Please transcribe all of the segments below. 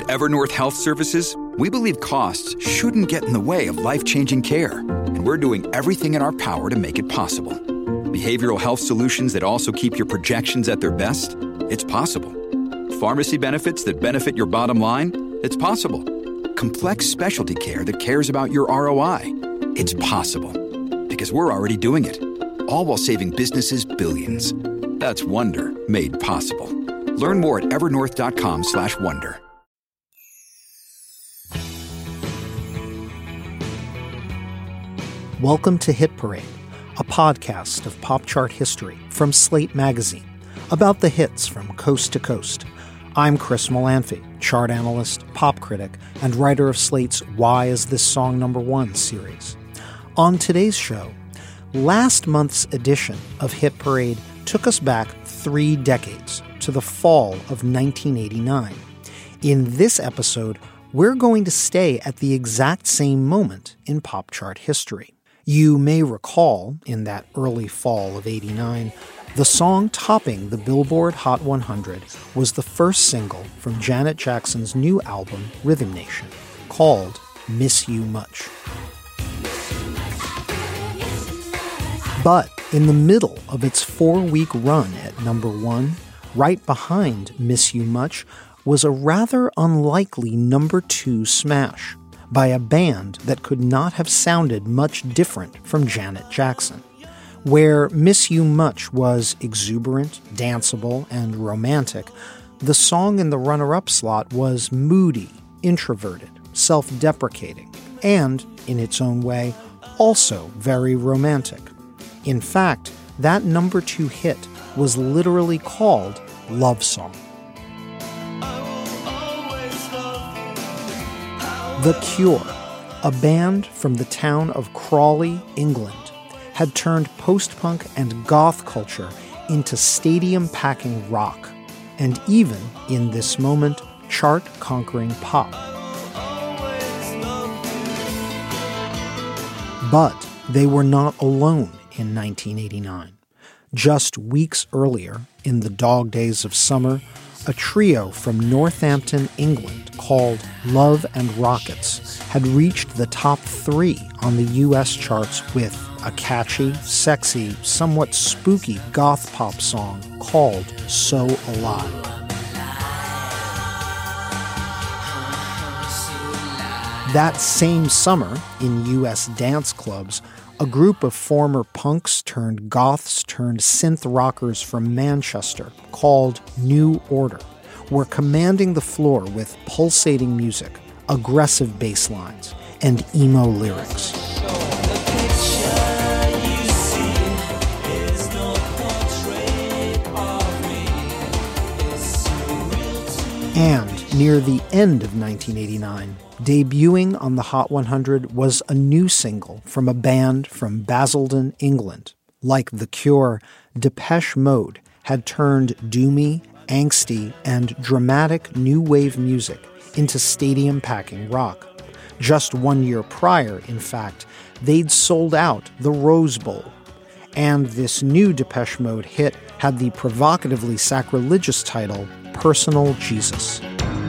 Evernorth Health Services, we believe costs shouldn't get in the way of life-changing care, and we're doing everything in our power to make it possible. Behavioral health solutions that also keep your projections at their best? It's possible. Pharmacy benefits that benefit your bottom line? It's possible. Complex specialty care that cares about your ROI? It's possible. Because we're already doing it. All while saving businesses billions. That's Wonder made possible. Learn more at evernorth.com/wonder. Welcome to Hit Parade, a podcast of pop chart history from Slate Magazine, about the hits from coast to coast. I'm Chris Molanphy, chart analyst, pop critic, and writer of Slate's Why Is This Song Number One series. On today's show, last month's edition of Hit Parade took us back 3 decades to the fall of 1989. In this episode, we're going to stay at the exact same moment in pop chart history. You may recall, in that early fall of '89, the song topping the Billboard Hot 100 was the first single from Janet Jackson's new album, Rhythm Nation, called Miss You Much. But in the middle of its 4-week run at number 1, right behind Miss You Much, was a rather unlikely number 2 smash by a band that could not have sounded much different from Janet Jackson. Where Miss You Much was exuberant, danceable, and romantic, the song in the runner-up slot was moody, introverted, self-deprecating, and, in its own way, also very romantic. In fact, that number 2 hit was literally called Love Song. The Cure, a band from the town of Crawley, England, had turned post-punk and goth culture into stadium-packing rock, and even, in this moment, chart-conquering pop. But they were not alone in 1989. Just weeks earlier, in the dog days of summer, a trio from Northampton, England, called Love and Rockets, had reached the top 3 on the US charts with a catchy, sexy, somewhat spooky goth pop song called So Alive. That same summer, in US dance clubs, a group of former punks turned goths turned synth rockers from Manchester called New Order were commanding the floor with pulsating music, aggressive bass lines, and emo lyrics. And near the end of 1989, debuting on the Hot 100 was a new single from a band from Basildon, England. Like The Cure, Depeche Mode had turned doomy, angsty, and dramatic new wave music into stadium-packing rock. Just 1 year prior, in fact, they'd sold out the Rose Bowl. And this new Depeche Mode hit had the provocatively sacrilegious title, Personal Jesus.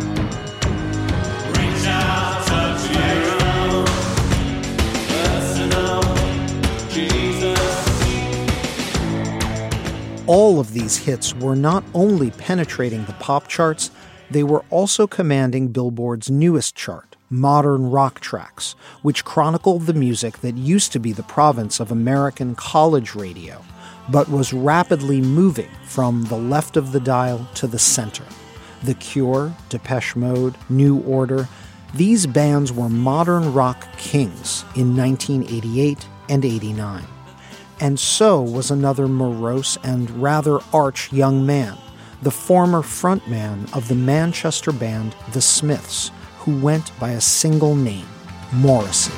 All of these hits were not only penetrating the pop charts, they were also commanding Billboard's newest chart, Modern Rock Tracks, which chronicled the music that used to be the province of American college radio, but was rapidly moving from the left of the dial to the center. The Cure, Depeche Mode, New Order, these bands were modern rock kings in 1988 and 89. And so was another morose and rather arch young man, the former frontman of the Manchester band The Smiths, who went by a single name, Morrissey.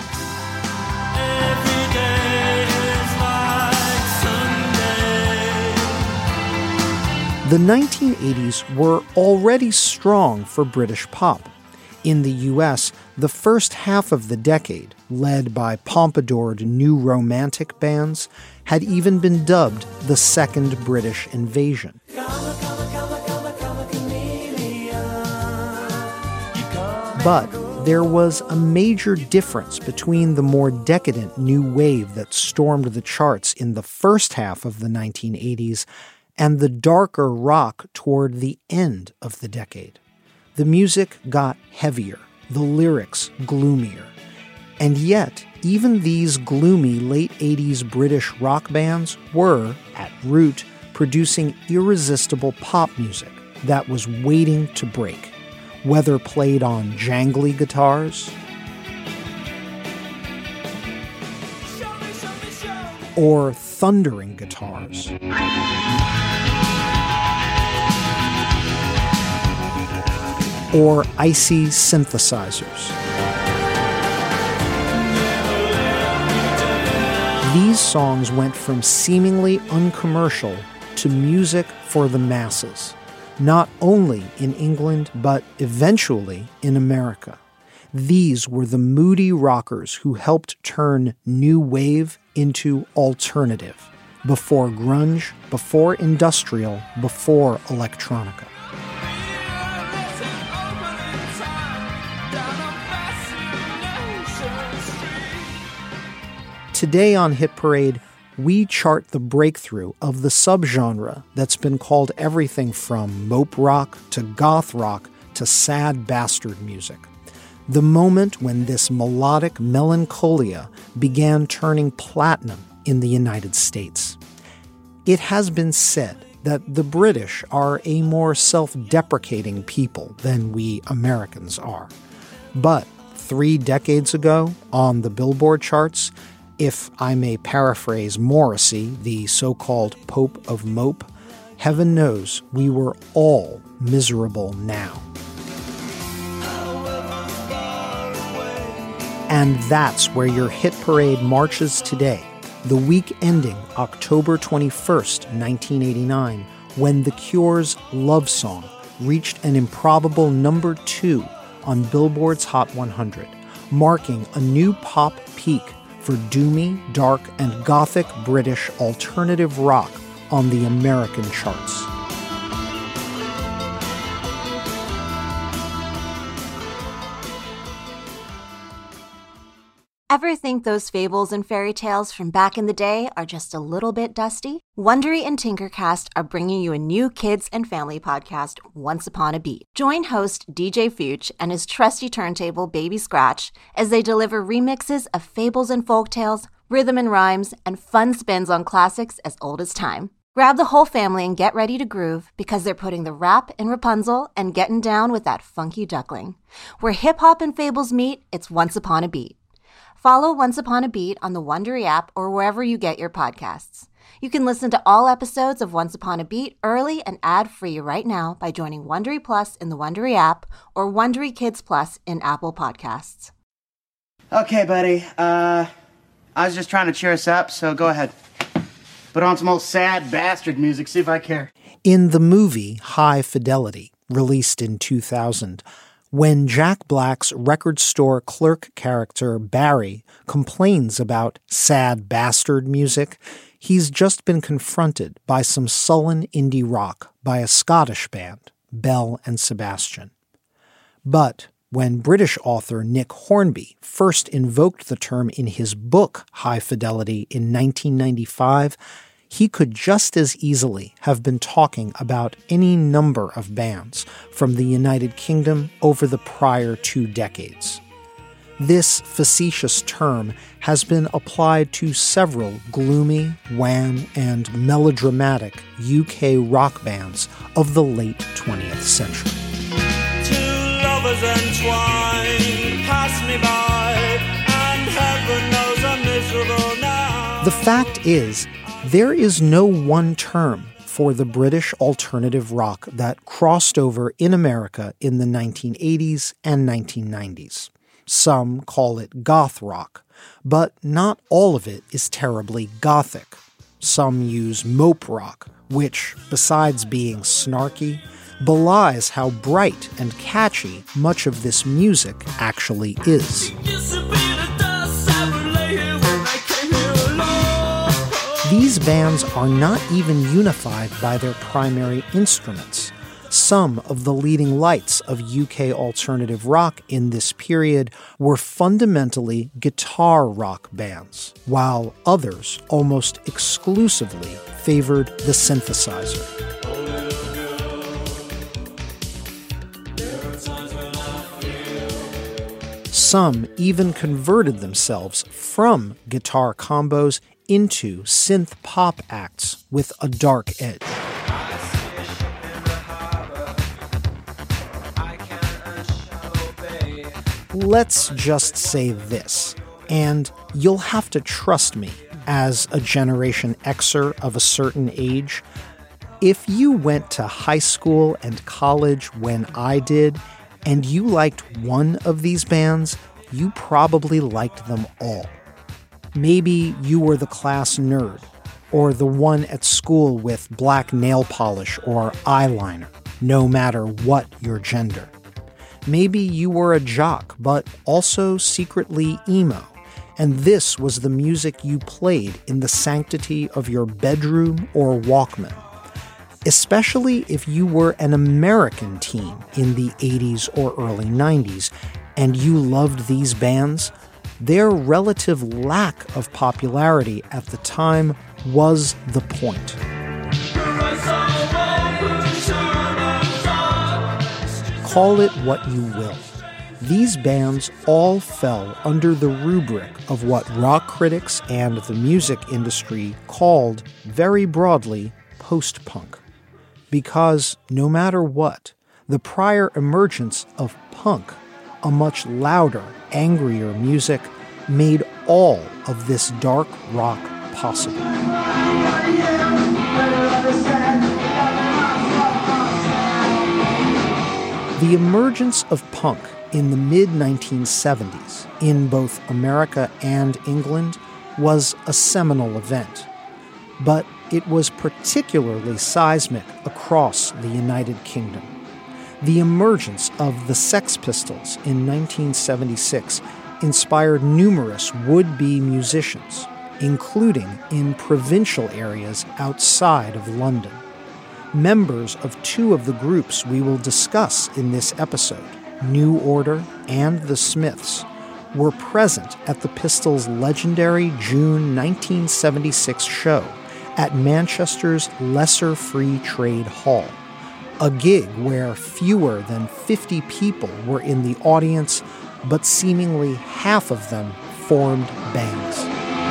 The 1980s were already strong for British pop. In the US, the first half of the decade, led by pompadoured new romantic bands, had even been dubbed the Second British Invasion. But there was a major difference between the more decadent new wave that stormed the charts in the first half of the 1980s and the darker rock toward the end of the decade. The music got heavier, the lyrics gloomier. And yet, even these gloomy late 80s British rock bands were, at root, producing irresistible pop music that was waiting to break, whether played on jangly guitars or thundering guitars or icy synthesizers. These songs went from seemingly uncommercial to music for the masses, not only in England, but eventually in America. These were the moody rockers who helped turn new wave into alternative, before grunge, before industrial, before electronica. Today on Hit Parade, we chart the breakthrough of the subgenre that's been called everything from mope rock to goth rock to sad bastard music. The moment when this melodic melancholia began turning platinum in the United States. It has been said that the British are a more self-deprecating people than we Americans are. But 3 decades ago, on the Billboard charts, if I may paraphrase Morrissey, the so-called Pope of Mope, heaven knows we were all miserable now. And that's where your Hit Parade marches today, the week ending October 21st, 1989, when The Cure's Love Song reached an improbable number 2 on Billboard's Hot 100, marking a new pop peak for doomy, dark, and gothic British alternative rock on the American charts. Ever think those fables and fairy tales from back in the day are just a little bit dusty? Wondery and Tinkercast are bringing you a new kids and family podcast, Once Upon a Beat. Join host DJ Fuchs and his trusty turntable Baby Scratch as they deliver remixes of fables and folktales, rhythm and rhymes, and fun spins on classics as old as time. Grab the whole family and get ready to groove because they're putting the rap in Rapunzel and getting down with that funky duckling. Where hip-hop and fables meet, it's Once Upon a Beat. Follow Once Upon a Beat on the Wondery app or wherever you get your podcasts. You can listen to all episodes of Once Upon a Beat early and ad-free right now by joining Wondery Plus in the Wondery app or Wondery Kids Plus in Apple Podcasts. Okay, buddy. I was just trying to cheer us up, so go ahead. Put on some old sad bastard music, see if I care. In the movie High Fidelity, released in 2000, when Jack Black's record store clerk character Barry complains about sad bastard music, he's just been confronted by some sullen indie rock by a Scottish band, Bell and Sebastian. But when British author Nick Hornby first invoked the term in his book High Fidelity in 1995, he could just as easily have been talking about any number of bands from the United Kingdom over the prior 2 decades. This facetious term has been applied to several gloomy, wan, and melodramatic UK rock bands of the late 20th century. 2 lovers entwined, pass me by, and heaven knows I'm miserable now. The fact is, there is no one term for the British alternative rock that crossed over in America in the 1980s and 1990s. Some call it goth rock, but not all of it is terribly gothic. Some use mope rock, which, besides being snarky, belies how bright and catchy much of this music actually is. These bands are not even unified by their primary instruments. Some of the leading lights of UK alternative rock in this period were fundamentally guitar rock bands, while others almost exclusively favored the synthesizer. Some even converted themselves from guitar combos into synth pop acts with a dark edge. Let's just say this, and you'll have to trust me as a Generation Xer of a certain age. If you went to high school and college when I did, and you liked one of these bands, you probably liked them all. Maybe you were the class nerd, or the one at school with black nail polish or eyeliner, no matter what your gender. Maybe you were a jock, but also secretly emo, and this was the music you played in the sanctity of your bedroom or Walkman. Especially if you were an American teen in the 80s or early 90s, and you loved these bands, their relative lack of popularity at the time was the point. Call it what you will. These bands all fell under the rubric of what rock critics and the music industry called, very broadly, post-punk. Because no matter what, the prior emergence of punk, a much louder, angrier music, made all of this dark rock possible. The emergence of punk in the mid-1970s in both America and England was a seminal event. But it was particularly seismic across the United Kingdom. The emergence of the Sex Pistols in 1976 inspired numerous would-be musicians, including in provincial areas outside of London. Members of two of the groups we will discuss in this episode, New Order and the Smiths, were present at the Pistols' legendary June 1976 show at Manchester's Lesser Free Trade Hall, a gig where fewer than 50 people were in the audience, but seemingly half of them formed bands.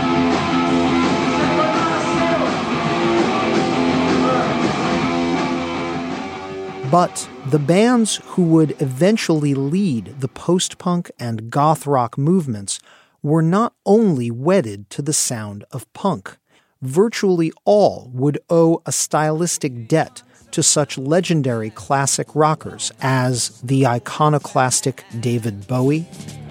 But the bands who would eventually lead the post-punk and goth rock movements were not only wedded to the sound of punk. Virtually all would owe a stylistic debt to such legendary classic rockers as the iconoclastic David Bowie,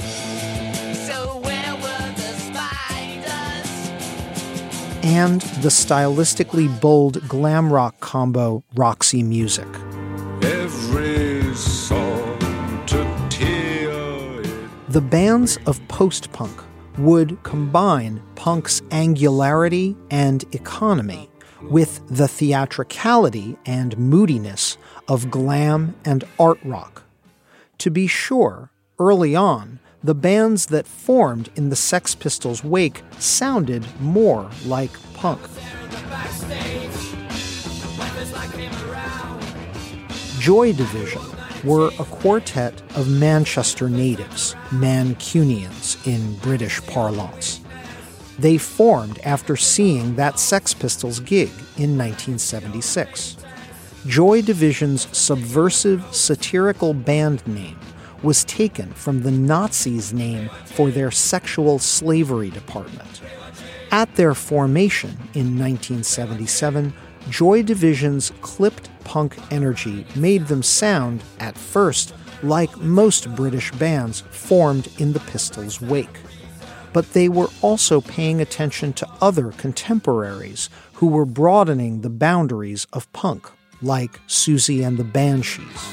and the stylistically bold glam rock combo Roxy Music. Every song to tear. The bands of post-punk would combine punk's angularity and economy with the theatricality and moodiness of glam and art rock. To be sure, early on, the bands that formed in the Sex Pistols' wake sounded more like punk. Joy Division were a quartet of Manchester natives, Mancunians in British parlance. They formed after seeing that Sex Pistols gig in 1976. Joy Division's subversive, satirical band name was taken from the Nazis' name for their sexual slavery department. At their formation in 1977, Joy Division's clipped punk energy made them sound, at first, like most British bands formed in the Pistols' wake. But they were also paying attention to other contemporaries who were broadening the boundaries of punk, like Susie and the Banshees.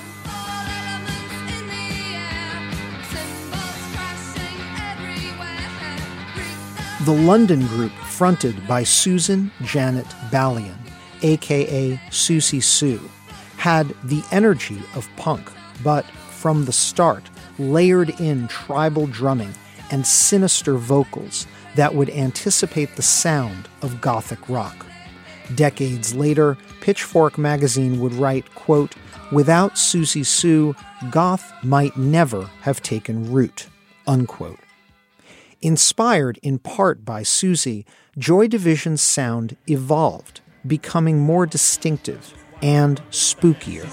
The London group, fronted by Susan Janet Ballion, a.k.a. Susie Sue, had the energy of punk, but from the start layered in tribal drumming and sinister vocals that would anticipate the sound of gothic rock. Decades later, Pitchfork magazine would write, quote, "Without Siouxsie Sioux, goth might never have taken root," unquote. Inspired in part by Siouxsie, Joy Division's sound evolved, becoming more distinctive and spookier.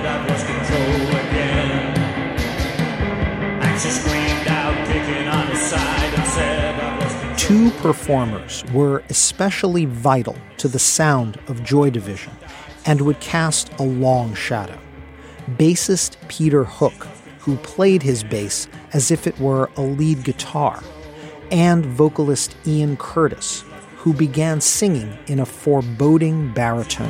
Two performers were especially vital to the sound of Joy Division and would cast a long shadow. Bassist Peter Hook, who played his bass as if it were a lead guitar, and vocalist Ian Curtis, who began singing in a foreboding baritone.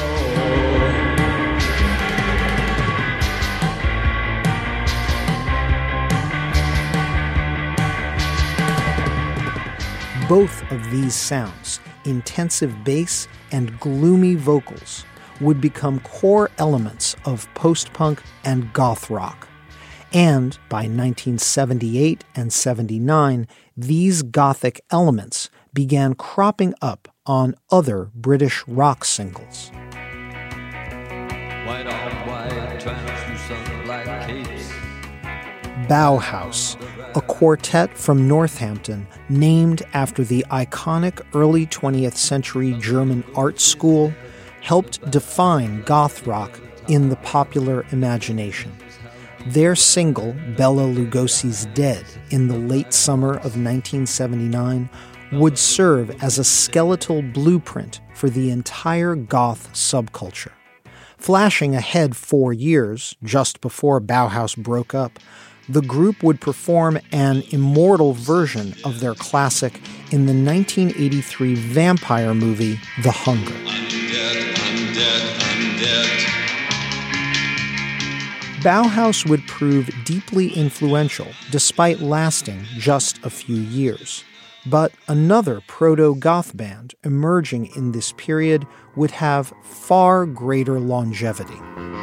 Both of these sounds, intensive bass and gloomy vocals, would become core elements of post-punk and goth rock. And by 1978 and 79, these gothic elements began cropping up on other British rock singles. White on white, translucent black capes. Bauhaus, a quartet from Northampton named after the iconic early 20th century German art school, helped define goth rock in the popular imagination. Their single, Bela Lugosi's Dead, in the late summer of 1979, would serve as a skeletal blueprint for the entire goth subculture. Flashing ahead 4 years, just before Bauhaus broke up, the group would perform an immortal version of their classic in the 1983 vampire movie, The Hunger. I'm dead, I'm dead, I'm dead. Bauhaus would prove deeply influential despite lasting just a few years. But another proto-goth band emerging in this period would have far greater longevity.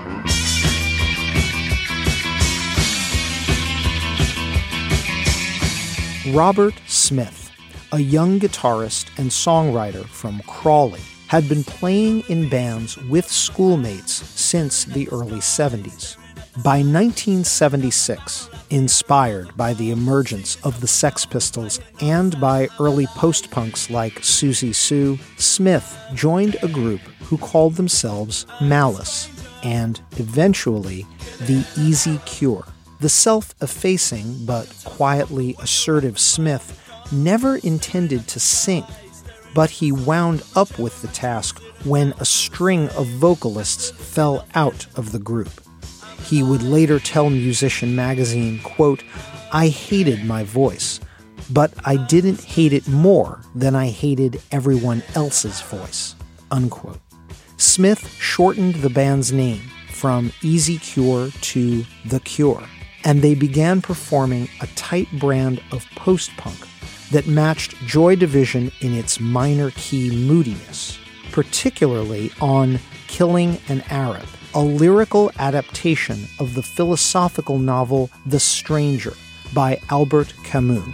Robert Smith, a young guitarist and songwriter from Crawley, had been playing in bands with schoolmates since the early 70s. By 1976, inspired by the emergence of the Sex Pistols and by early post-punks like Siouxsie Sioux, Smith joined a group who called themselves Malice and, eventually, The Easy Cure. The self-effacing but quietly assertive Smith never intended to sing, but he wound up with the task when a string of vocalists fell out of the group. He would later tell Musician magazine, quote, "I hated my voice, but I didn't hate it more than I hated everyone else's voice," unquote. Smith shortened the band's name from Easy Cure to The Cure, and they began performing a tight brand of post-punk that matched Joy Division in its minor key moodiness, particularly on Killing an Arab, a lyrical adaptation of the philosophical novel The Stranger by Albert Camus.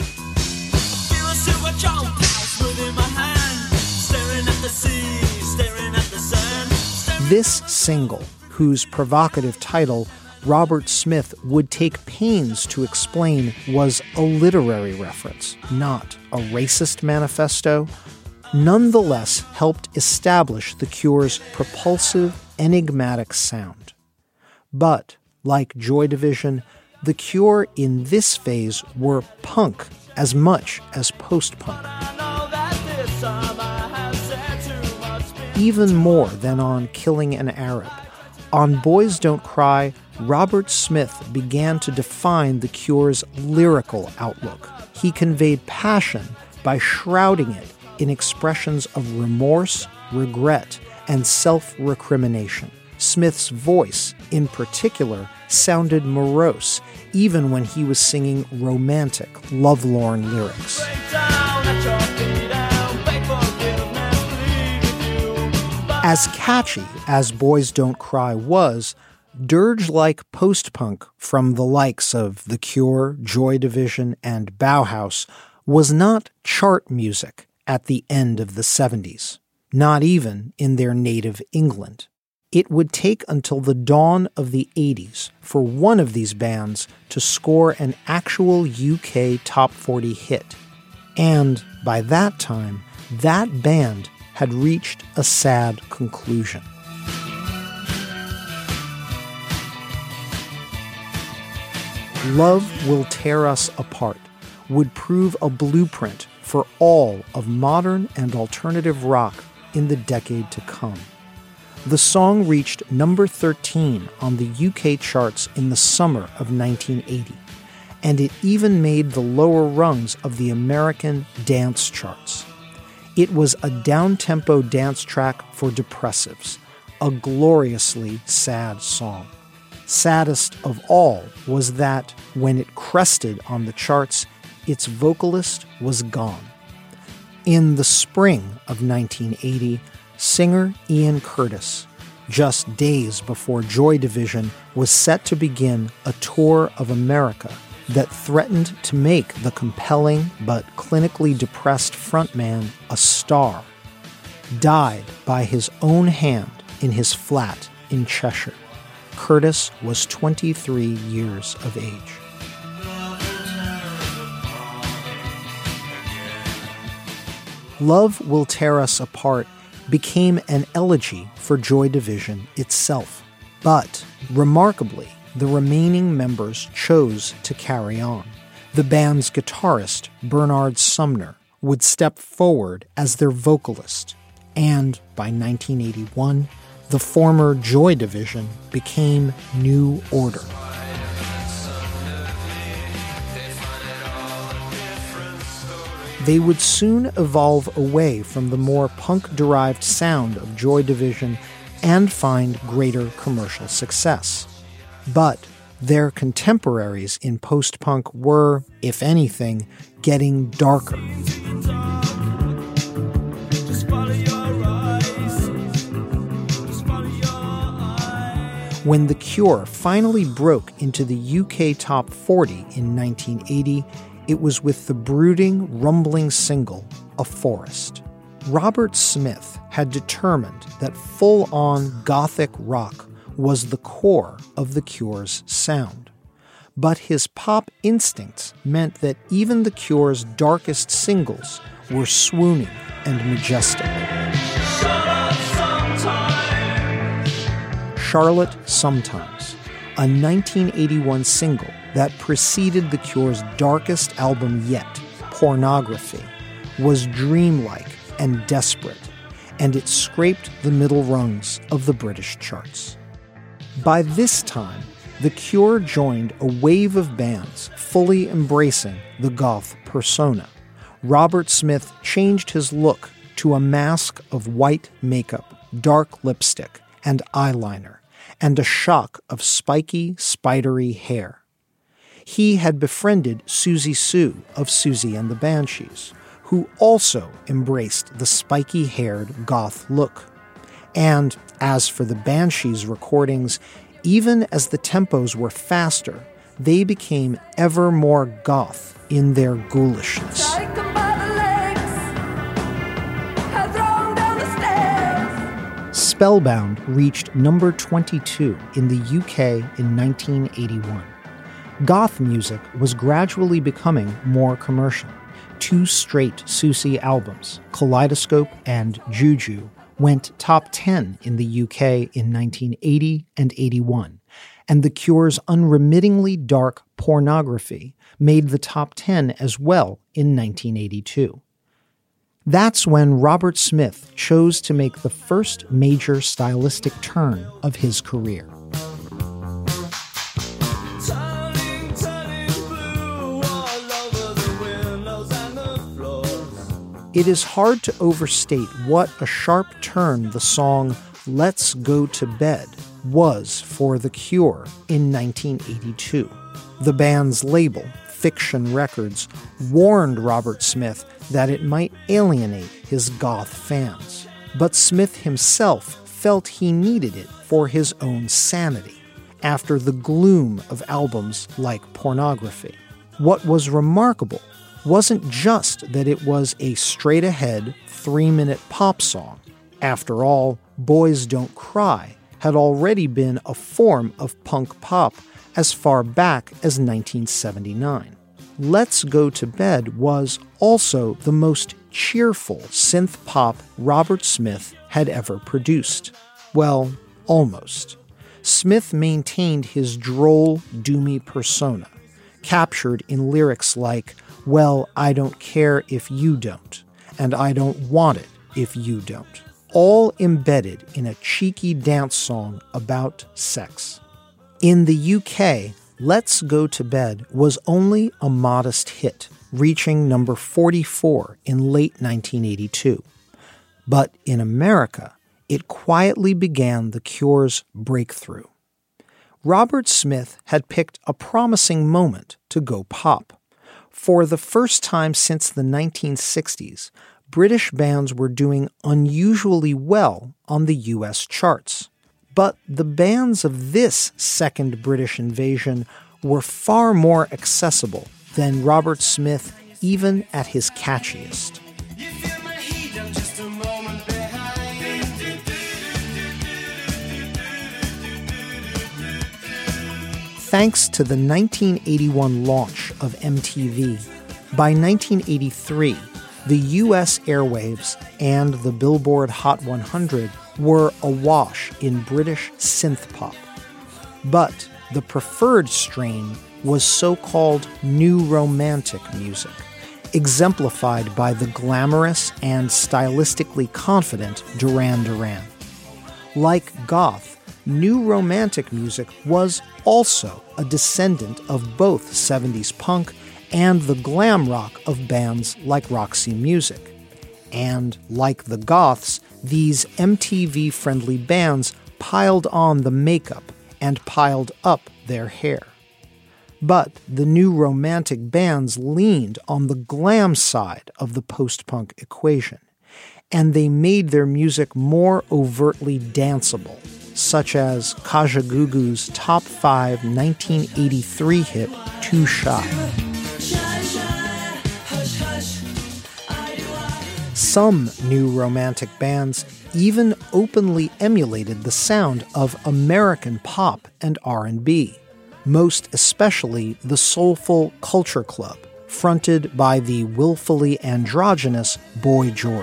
This single, whose provocative title Robert Smith would take pains to explain was a literary reference, not a racist manifesto, nonetheless helped establish The Cure's propulsive, enigmatic sound. But, like Joy Division, The Cure in this phase were punk as much as post-punk. Even more than on Killing an Arab, on Boys Don't Cry, Robert Smith began to define The Cure's lyrical outlook. He conveyed passion by shrouding it in expressions of remorse, regret, and self-recrimination. Smith's voice, in particular, sounded morose, even when he was singing romantic, lovelorn lyrics. As catchy as Boys Don't Cry was, dirge-like post-punk from the likes of The Cure, Joy Division, and Bauhaus was not chart music at the end of the 70s, not even in their native England. It would take until the dawn of the 80s for one of these bands to score an actual UK Top 40 hit. And by that time, that band had reached a sad conclusion. Love Will Tear Us Apart would prove a blueprint for all of modern and alternative rock in the decade to come. The song reached number 13 on the UK charts in the summer of 1980, and it even made the lower rungs of the American dance charts. It was a down-tempo dance track for depressives, a gloriously sad song. Saddest of all was that, when it crested on the charts, its vocalist was gone. In the spring of 1980, singer Ian Curtis, just days before Joy Division was set to begin a tour of America that threatened to make the compelling but clinically depressed frontman a star, died by his own hand in his flat in Cheshire. Curtis was 23 years of age. Love Will Tear Us Apart became an elegy for Joy Division itself. But, remarkably, the remaining members chose to carry on. The band's guitarist, Bernard Sumner, would step forward as their vocalist, and by 1981, the former Joy Division became New Order. They would soon evolve away from the more punk-derived sound of Joy Division and find greater commercial success. But their contemporaries in post-punk were, if anything, getting darker. When The Cure finally broke into the UK Top 40 in 1980, it was with the brooding, rumbling single, A Forest. Robert Smith had determined that full-on gothic rock was the core of The Cure's sound. But his pop instincts meant that even The Cure's darkest singles were swooning and majestic. Charlotte Sometimes, a 1981 single that preceded The Cure's darkest album yet, Pornography, was dreamlike and desperate, and it scraped the middle rungs of the British charts. By this time, The Cure joined a wave of bands fully embracing the goth persona. Robert Smith changed his look to a mask of white makeup, dark lipstick, and eyeliner, and a shock of spiky, spidery hair. He had befriended Susie Sue of Susie and the Banshees, who also embraced the spiky-haired goth look. And as for the Banshees recordings, even as the tempos were faster, they became ever more goth in their ghoulishness. Spellbound reached number 22 in the UK in 1981. Goth music was gradually becoming more commercial. 2 straight Susie albums, Kaleidoscope and Juju, went top 10 in the UK in 1980 and 81, and The Cure's unremittingly dark Pornography made the top 10 as well in 1982. That's when Robert Smith chose to make the first major stylistic turn of his career. It is hard to overstate what a sharp turn the song Let's Go to Bed was for The Cure in 1982. The band's label, Fiction Records, warned Robert Smith that it might alienate his goth fans. but Smith himself felt he needed it for his own sanity after the gloom of albums like Pornography. What was remarkable wasn't just that it was a straight-ahead 3-minute pop song. After all, Boys Don't Cry had already been a form of punk pop as far back as 1979. Let's Go to Bed was also the most cheerful synth pop Robert Smith had ever produced. Well, almost. Smith maintained his droll, doomy persona, captured in lyrics like, "Well, I don't care if you don't, and I don't want it if you don't," all embedded in a cheeky dance song about sex. In the UK, Let's Go to Bed was only a modest hit, reaching number 44 in late 1982. But in America, it quietly began The Cure's breakthrough. Robert Smith had picked a promising moment to go pop. For the first time since the 1960s, British bands were doing unusually well on the US charts. But the bands of this second British invasion were far more accessible than Robert Smith, even at his catchiest. Thanks to the 1981 launch of MTV, by 1983, the US airwaves and the Billboard Hot 100 were awash in British synth pop. But the preferred strain was so-called new romantic music, exemplified by the glamorous and stylistically confident Duran Duran. Like goth, new romantic music was also a descendant of both 70s punk and the glam rock of bands like Roxy Music. And like the goths, these MTV-friendly bands piled on the makeup and piled up their hair. But the new romantic bands leaned on the glam side of the post-punk equation, and they made their music more overtly danceable, such as Kajagoogoo's top 5 1983 hit, Too Shy. Some new romantic bands even openly emulated the sound of American pop and R&B, most especially the soulful Culture Club, fronted by the willfully androgynous Boy George.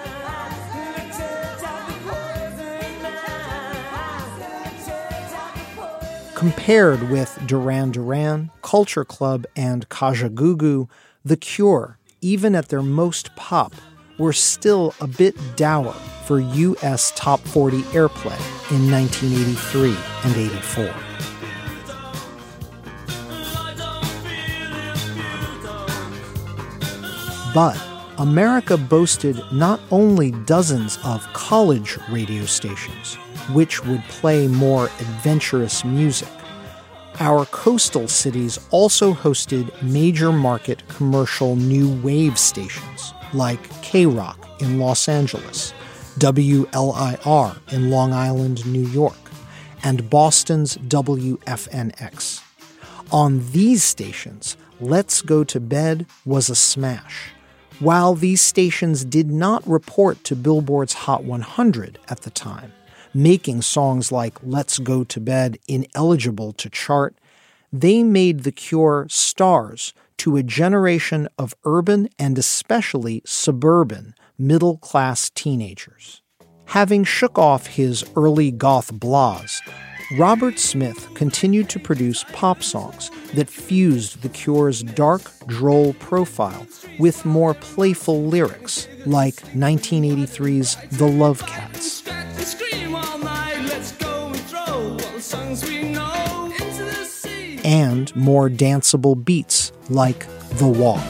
Compared with Duran Duran, Culture Club, and Kajagoogoo, The Cure, even at their most pop, were still a bit dour for U.S. Top 40 airplay in 1983 and 84. But America boasted not only dozens of college radio stations, which would play more adventurous music. Our coastal cities also hosted major market commercial new wave stations like K-Rock in Los Angeles, WLIR in Long Island, New York, and Boston's WFNX. On these stations, Let's Go to Bed was a smash. While these stations did not report to Billboard's Hot 100 at the time, making songs like Let's Go to Bed ineligible to chart, they made The Cure stars to a generation of urban and especially suburban middle-class teenagers. Having shook off his early goth blahs, Robert Smith continued to produce pop songs that fused The Cure's dark, droll profile with more playful lyrics, like 1983's The Love Cats. And more danceable beats like The Walk.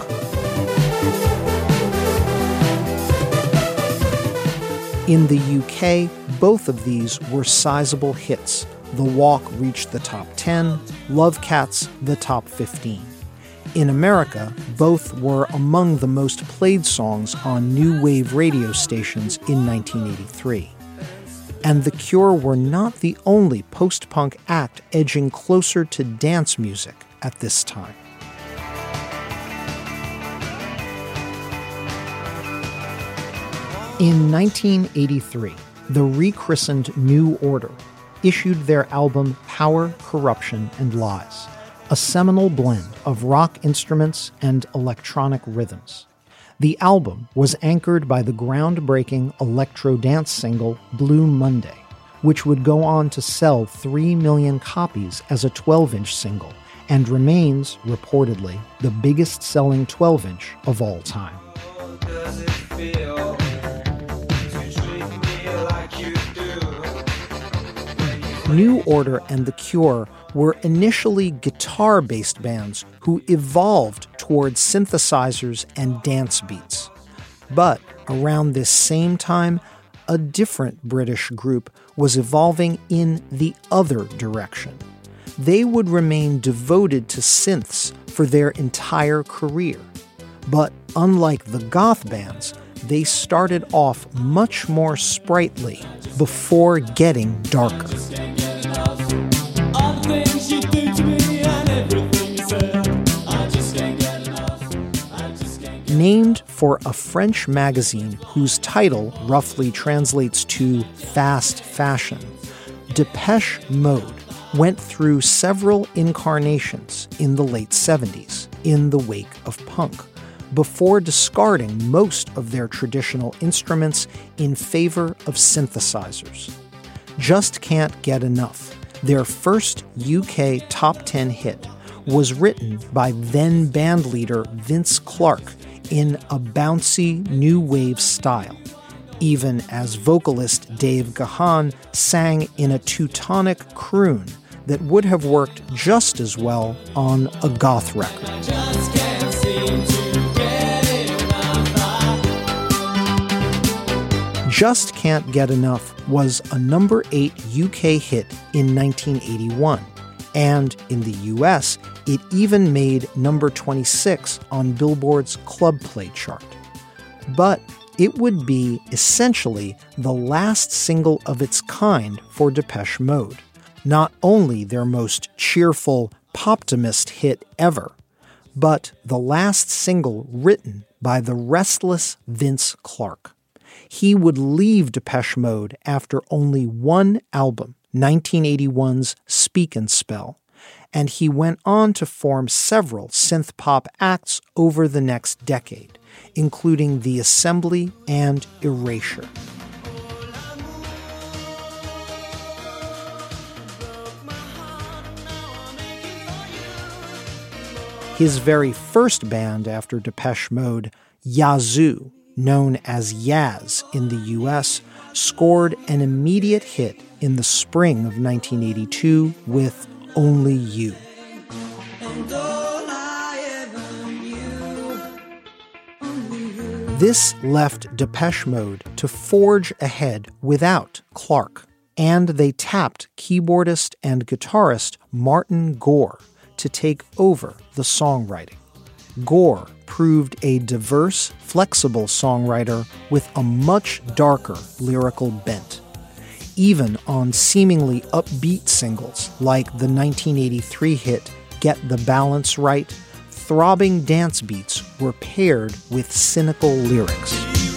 In the UK, both of these were sizable hits. The Walk reached the top 10, Love Cats the top 15. In America, both were among the most played songs on new wave radio stations in 1983. And The Cure were not the only post-punk act edging closer to dance music at this time. In 1983, the rechristened New Order issued their album Power, Corruption, and Lies, a seminal blend of rock instruments and electronic rhythms. The album was anchored by the groundbreaking electro dance single Blue Monday, which would go on to sell 3 million copies as a 12-inch single and remains, reportedly, the biggest-selling 12-inch of all time. New Order and The Cure were initially guitar-based bands who evolved towards synthesizers and dance beats. But around this same time, a different British group was evolving in the other direction. They would remain devoted to synths for their entire career. But unlike the goth bands, they started off much more sprightly before getting darker. Named for a French magazine whose title roughly translates to fast fashion, Depeche Mode went through several incarnations in the late 70s in the wake of punk, before discarding most of their traditional instruments in favor of synthesizers. Just Can't Get Enough, their first UK top 10 hit, was written by then bandleader Vince Clarke in a bouncy new wave style, even as vocalist Dave Gahan sang in a Teutonic croon that would have worked just as well on a goth record. Just Can't Get Enough was a number 8 UK hit in 1981, and in the US, it even made number 26 on Billboard's Club Play chart. But it would be essentially the last single of its kind for Depeche Mode, not only their most cheerful Poptimist hit ever, but the last single written by the restless Vince Clarke. He would leave Depeche Mode after only one album, 1981's Speak and Spell, and he went on to form several synth-pop acts over the next decade, including The Assembly and Erasure. His very first band after Depeche Mode, Yazoo, known as Yaz in the US, scored an immediate hit in the spring of 1982 with Only You. This left Depeche Mode to forge ahead without Clarke, and they tapped keyboardist and guitarist Martin Gore to take over the songwriting. Gore proved a diverse, flexible songwriter with a much darker lyrical bent. Even on seemingly upbeat singles like the 1983 hit Get the Balance Right, throbbing dance beats were paired with cynical lyrics.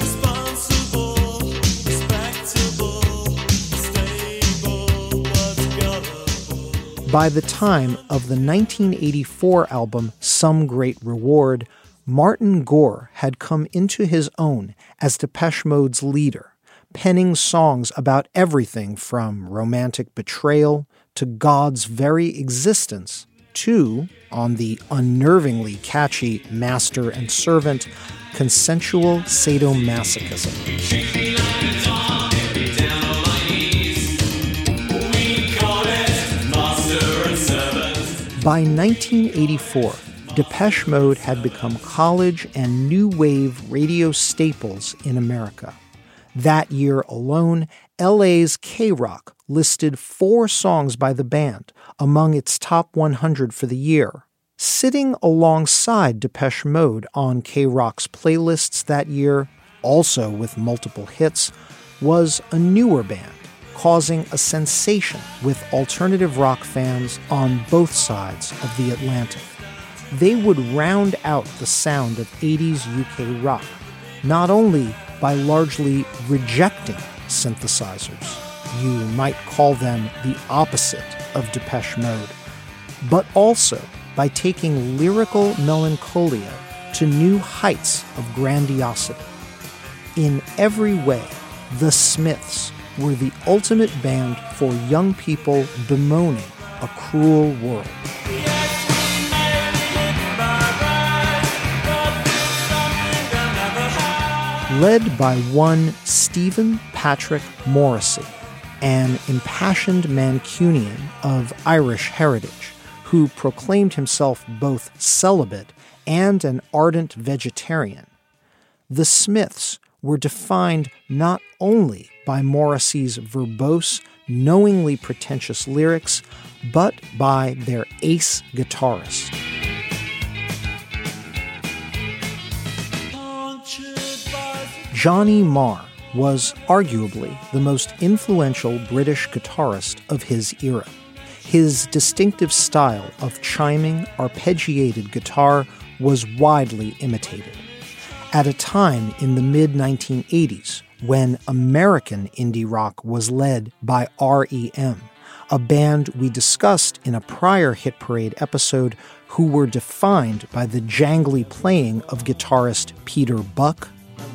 By the time of the 1984 album Some Great Reward, Martin Gore had come into his own as Depeche Mode's leader, penning songs about everything from romantic betrayal to God's very existence to, on the unnervingly catchy Master and Servant, consensual sadomasochism. By 1984, Depeche Mode had become college and new wave radio staples in America. That year alone, LA's K-Rock listed 4 songs by the band among its top 100 for the year, Sitting alongside Depeche Mode on K-Rock's playlists that year, also with multiple hits, was a newer band, causing a sensation with alternative rock fans on both sides of the Atlantic. They would round out the sound of 80s UK rock, not only by largely rejecting synthesizers, you might call them the opposite of Depeche Mode, but also by taking lyrical melancholia to new heights of grandiosity. In every way, the Smiths were the ultimate band for young people bemoaning a cruel world. Led by one Stephen Patrick Morrissey, an impassioned Mancunian of Irish heritage, who proclaimed himself both celibate and an ardent vegetarian, the Smiths were defined not only by Morrissey's verbose, knowingly pretentious lyrics, but by their ace guitarist. Johnny Marr was arguably the most influential British guitarist of his era. His distinctive style of chiming, arpeggiated guitar was widely imitated. At a time in the mid-1980s, when American indie rock was led by R.E.M., a band we discussed in a prior Hit Parade episode who were defined by the jangly playing of guitarist Peter Buck,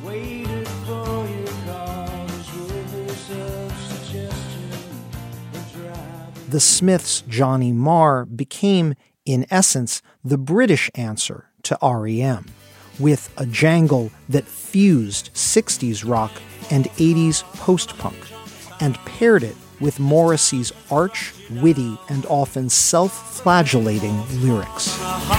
the Smiths' Johnny Marr became, in essence, the British answer to R.E.M., with a jangle that fused 60s rock and 80s post-punk, and paired it with Morrissey's arch, witty, and often self-flagellating lyrics.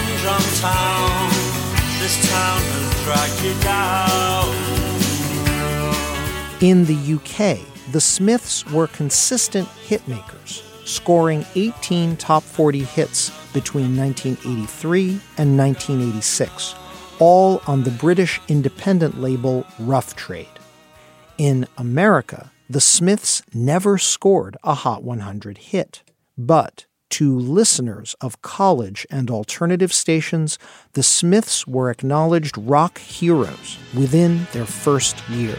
In the UK, the Smiths were consistent hitmakers, scoring 18 top 40 hits between 1983 and 1986, all on the British independent label Rough Trade. In America, the Smiths never scored a Hot 100 hit, but to listeners of college and alternative stations, the Smiths were acknowledged rock heroes within their first year.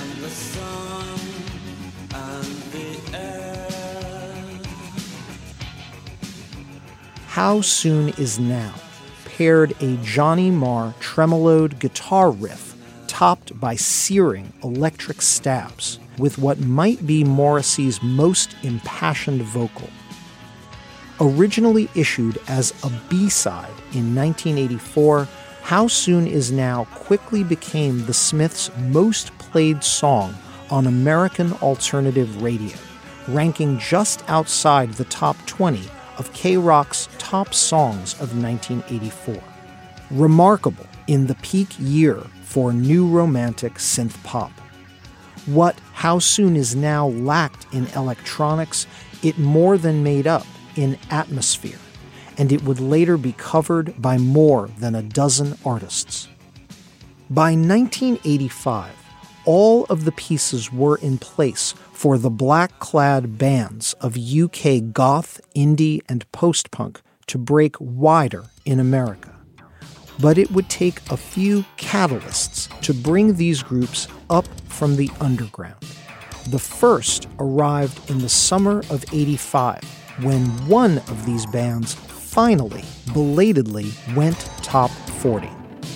How Soon Is Now paired a Johnny Marr tremoloed guitar riff topped by searing electric stabs with what might be Morrissey's most impassioned vocal. Originally issued as a B-side in 1984, How Soon Is Now quickly became the Smiths' most played song on American alternative radio, ranking just outside the top 20 of K-Rock's top songs of 1984. Remarkable in the peak year for new romantic synth pop. What How Soon Is Now lacked in electronics, it more than made up in atmosphere, and it would later be covered by more than a dozen artists. By 1985, all of the pieces were in place for the black-clad bands of UK goth, indie, and post-punk to break wider in America. But it would take a few catalysts to bring these groups up from the underground. The first arrived in the summer of '85, when one of these bands finally, belatedly, went top 40.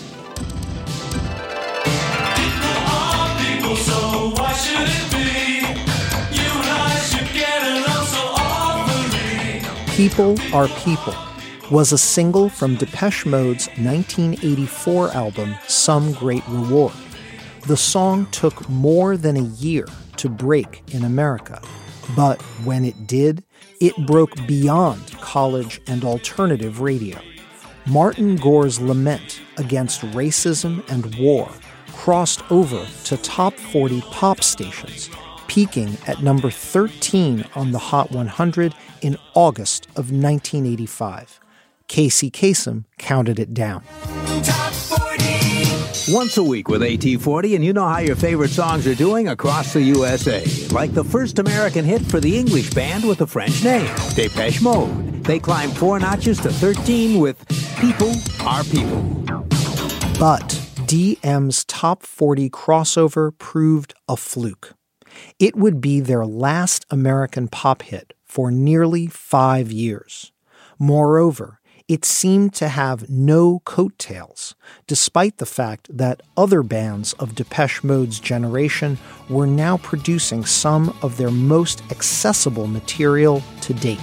People Are People was a single from Depeche Mode's 1984 album, Some Great Reward. The song took more than a year to break in America, but when it did, it broke beyond college and alternative radio. Martin Gore's lament against racism and war crossed over to top 40 pop stations, peaking at number 13 on the Hot 100 in August of 1985. Casey Kasem counted it down. Top 40. Once a week with AT40, and you know how your favorite songs are doing across the USA. Like the first American hit for the English band with a French name, Depeche Mode. They climbed 4 notches to 13 with People Are People. But DM's Top 40 crossover proved a fluke. It would be their last American pop hit for nearly 5 years. Moreover, it seemed to have no coattails, despite the fact that other bands of Depeche Mode's generation were now producing some of their most accessible material to date.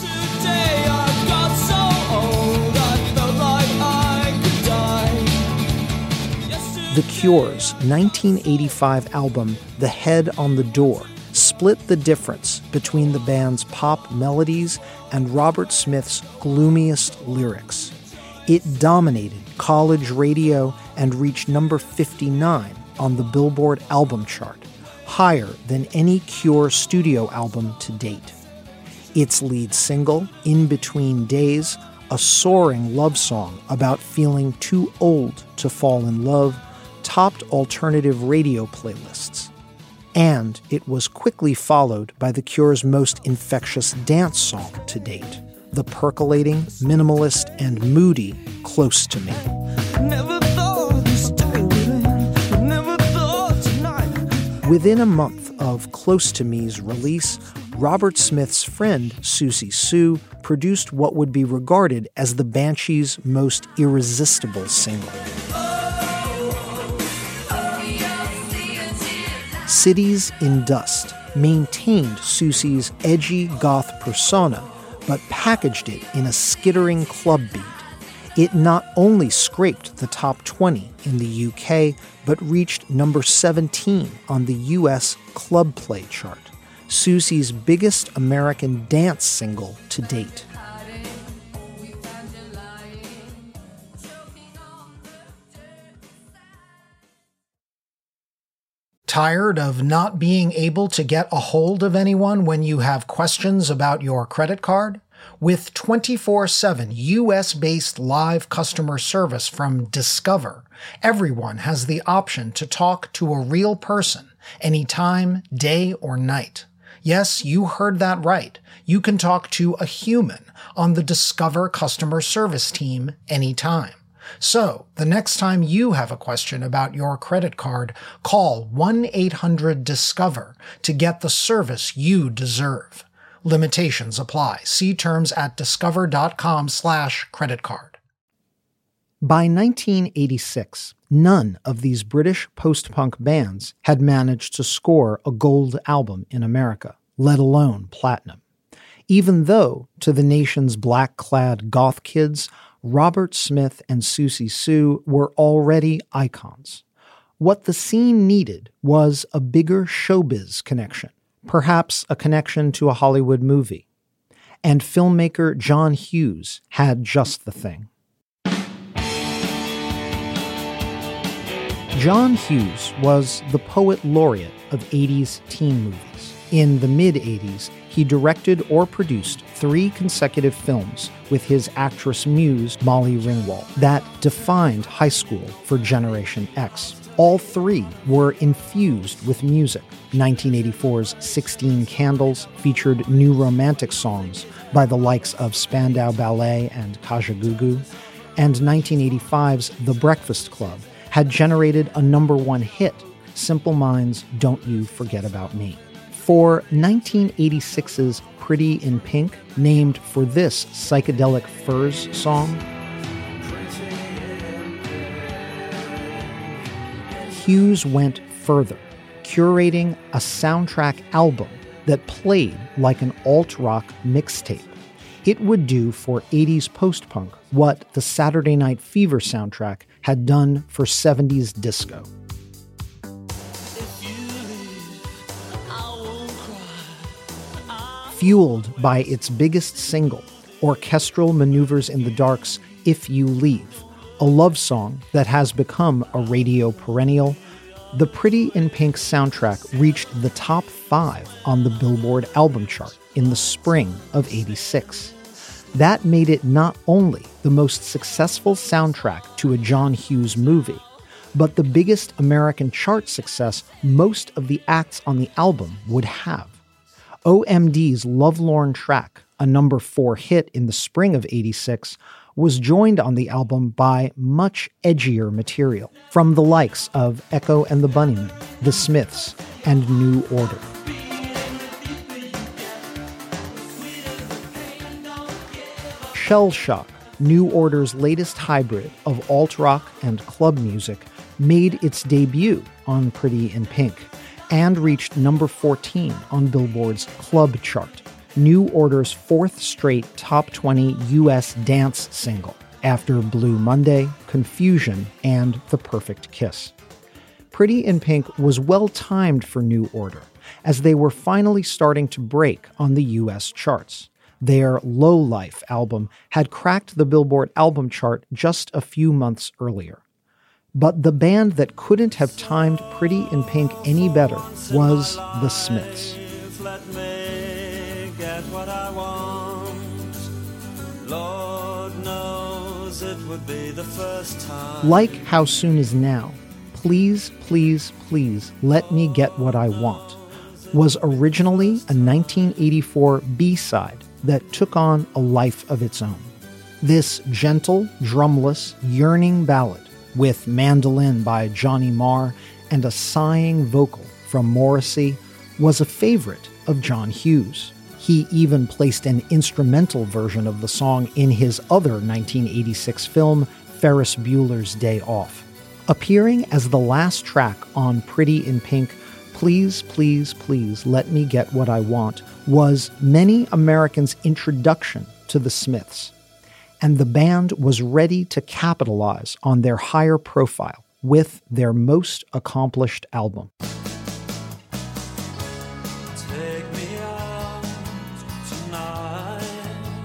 The Cure's 1985 album, The Head on the Door, split the difference between the band's pop melodies and Robert Smith's gloomiest lyrics. It dominated college radio and reached number 59 on the Billboard album chart, higher than any Cure studio album to date. Its lead single, In Between Days, a soaring love song about feeling too old to fall in love, topped alternative radio playlists. And it was quickly followed by The Cure's most infectious dance song to date, the percolating, minimalist, and moody Close to Me. Within a month of Close to Me's release, Robert Smith's friend Siouxsie Sioux produced what would be regarded as the Banshees' most irresistible single. Cities in Dust maintained Siouxsie's edgy goth persona, but packaged it in a skittering club beat. It not only scraped the top 20 in the UK, but reached number 17 on the US Club Play chart, Siouxsie's biggest American dance single to date. Tired of not being able to get a hold of anyone when you have questions about your credit card? With 24/7 US-based live customer service from Discover, everyone has the option to talk to a real person anytime, day or night. Yes, you heard that right. You can talk to a human on the Discover customer service team anytime. So, the next time you have a question about your credit card, call 1-800-DISCOVER to get the service you deserve. Limitations apply. See terms at discover.com/creditcard. By 1986, none of these British post-punk bands had managed to score a gold album in America, let alone platinum. Even though, to the nation's black-clad goth kids, Robert Smith and Siouxsie Sioux were already icons. What the scene needed was a bigger showbiz connection, perhaps a connection to a Hollywood movie. And filmmaker John Hughes had just the thing. John Hughes was the poet laureate of 80s teen movies. In the mid-80s, he directed or produced 3 consecutive films with his actress muse, Molly Ringwald, that defined high school for Generation X. All 3 were infused with music. 1984's 16 Candles featured new romantic songs by the likes of Spandau Ballet and Kajagoogoo, and 1985's The Breakfast Club had generated a #1 hit, Simple Minds' Don't You Forget About Me. For 1986's Pretty in Pink, named for this psychedelic Furs song, Hughes went further, curating a soundtrack album that played like an alt-rock mixtape. It would do for 80s post-punk what the Saturday Night Fever soundtrack had done for 70s disco. Fueled by its biggest single, Orchestral Maneuvers in the Dark's If You Leave, a love song that has become a radio perennial, the Pretty in Pink soundtrack reached the top 5 on the Billboard album chart in the spring of '86. That made it not only the most successful soundtrack to a John Hughes movie, but the biggest American chart success most of the acts on the album would have. OMD's Lovelorn track, a number 4 hit in the spring of '86, was joined on the album by much edgier material from the likes of Echo and the Bunnymen, The Smiths, and New Order. Shell Shock, New Order's latest hybrid of alt-rock and club music, made its debut on Pretty in Pink and reached number 14 on Billboard's Club chart, New Order's 4th straight top 20 U.S. dance single after Blue Monday, Confusion, and The Perfect Kiss. Pretty in Pink was well-timed for New Order, as they were finally starting to break on the U.S. charts. Their Low Life album had cracked the Billboard album chart just a few months earlier. But the band that couldn't have timed Pretty in Pink any better was The Smiths. Let me get what I want. Lord knows it would be the first time. Like How Soon Is Now, Please, Please, Please Let Me Get What I Want was originally a 1984 B-side that took on a life of its own. This gentle, drumless, yearning ballad with mandolin by Johnny Marr and a sighing vocal from Morrissey was a favorite of John Hughes. He even placed an instrumental version of the song in his other 1986 film, Ferris Bueller's Day Off. Appearing as the last track on Pretty in Pink, Please, Please, Please Let Me Get What I Want was many Americans' introduction to the Smiths, and the band was ready to capitalize on their higher profile with their most accomplished album. Take me out tonight.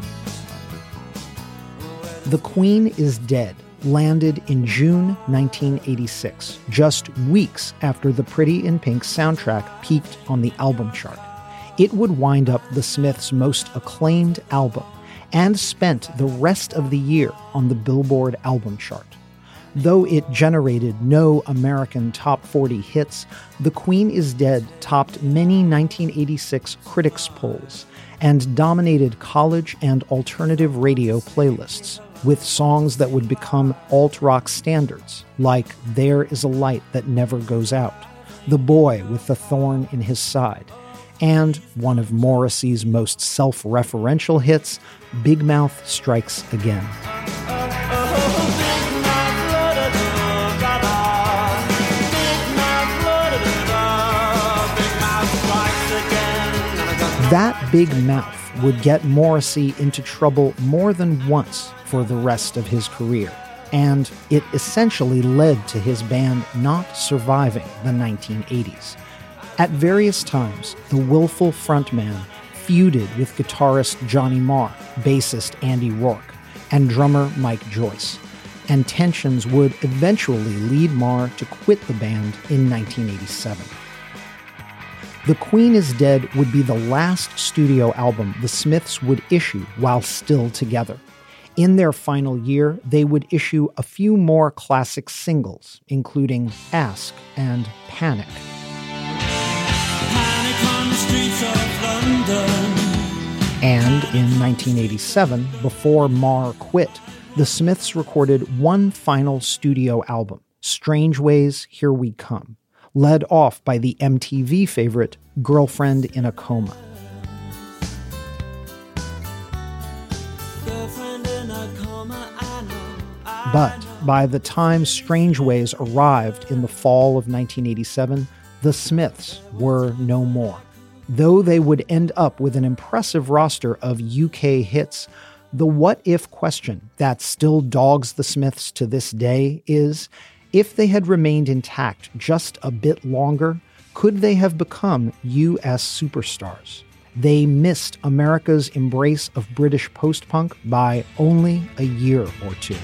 The Queen is Dead landed in June 1986, just weeks after the Pretty in Pink soundtrack peaked on the album chart. It would wind up the Smiths' most acclaimed album and spent the rest of the year on the Billboard album chart. Though it generated no American top 40 hits, The Queen is Dead topped many 1986 critics' polls and dominated college and alternative radio playlists, with songs that would become alt-rock standards, like There Is a Light That Never Goes Out, The Boy with the Thorn in His Side, and one of Morrissey's most self-referential hits, Big Mouth Strikes Again. That big mouth would get Morrissey into trouble more than once for the rest of his career, and it essentially led to his band not surviving the 1980s. At various times, the willful frontman feuded with guitarist Johnny Marr, bassist Andy Rourke, and drummer Mike Joyce, and tensions would eventually lead Marr to quit the band in 1987. The Queen is Dead would be the last studio album the Smiths would issue while still together. In their final year, they would issue a few more classic singles, including Ask and Panic. Panic on the streets of London. And in 1987, before Marr quit, the Smiths recorded one final studio album, Strange Ways, Here We Come, led off by the MTV favorite Girlfriend in a Coma. But by the time Strange Ways arrived in the fall of 1987, the Smiths were no more. Though they would end up with an impressive roster of UK hits, the what-if question that still dogs the Smiths to this day is, if they had remained intact just a bit longer, could they have become US superstars? They missed America's embrace of British post-punk by only a year or two.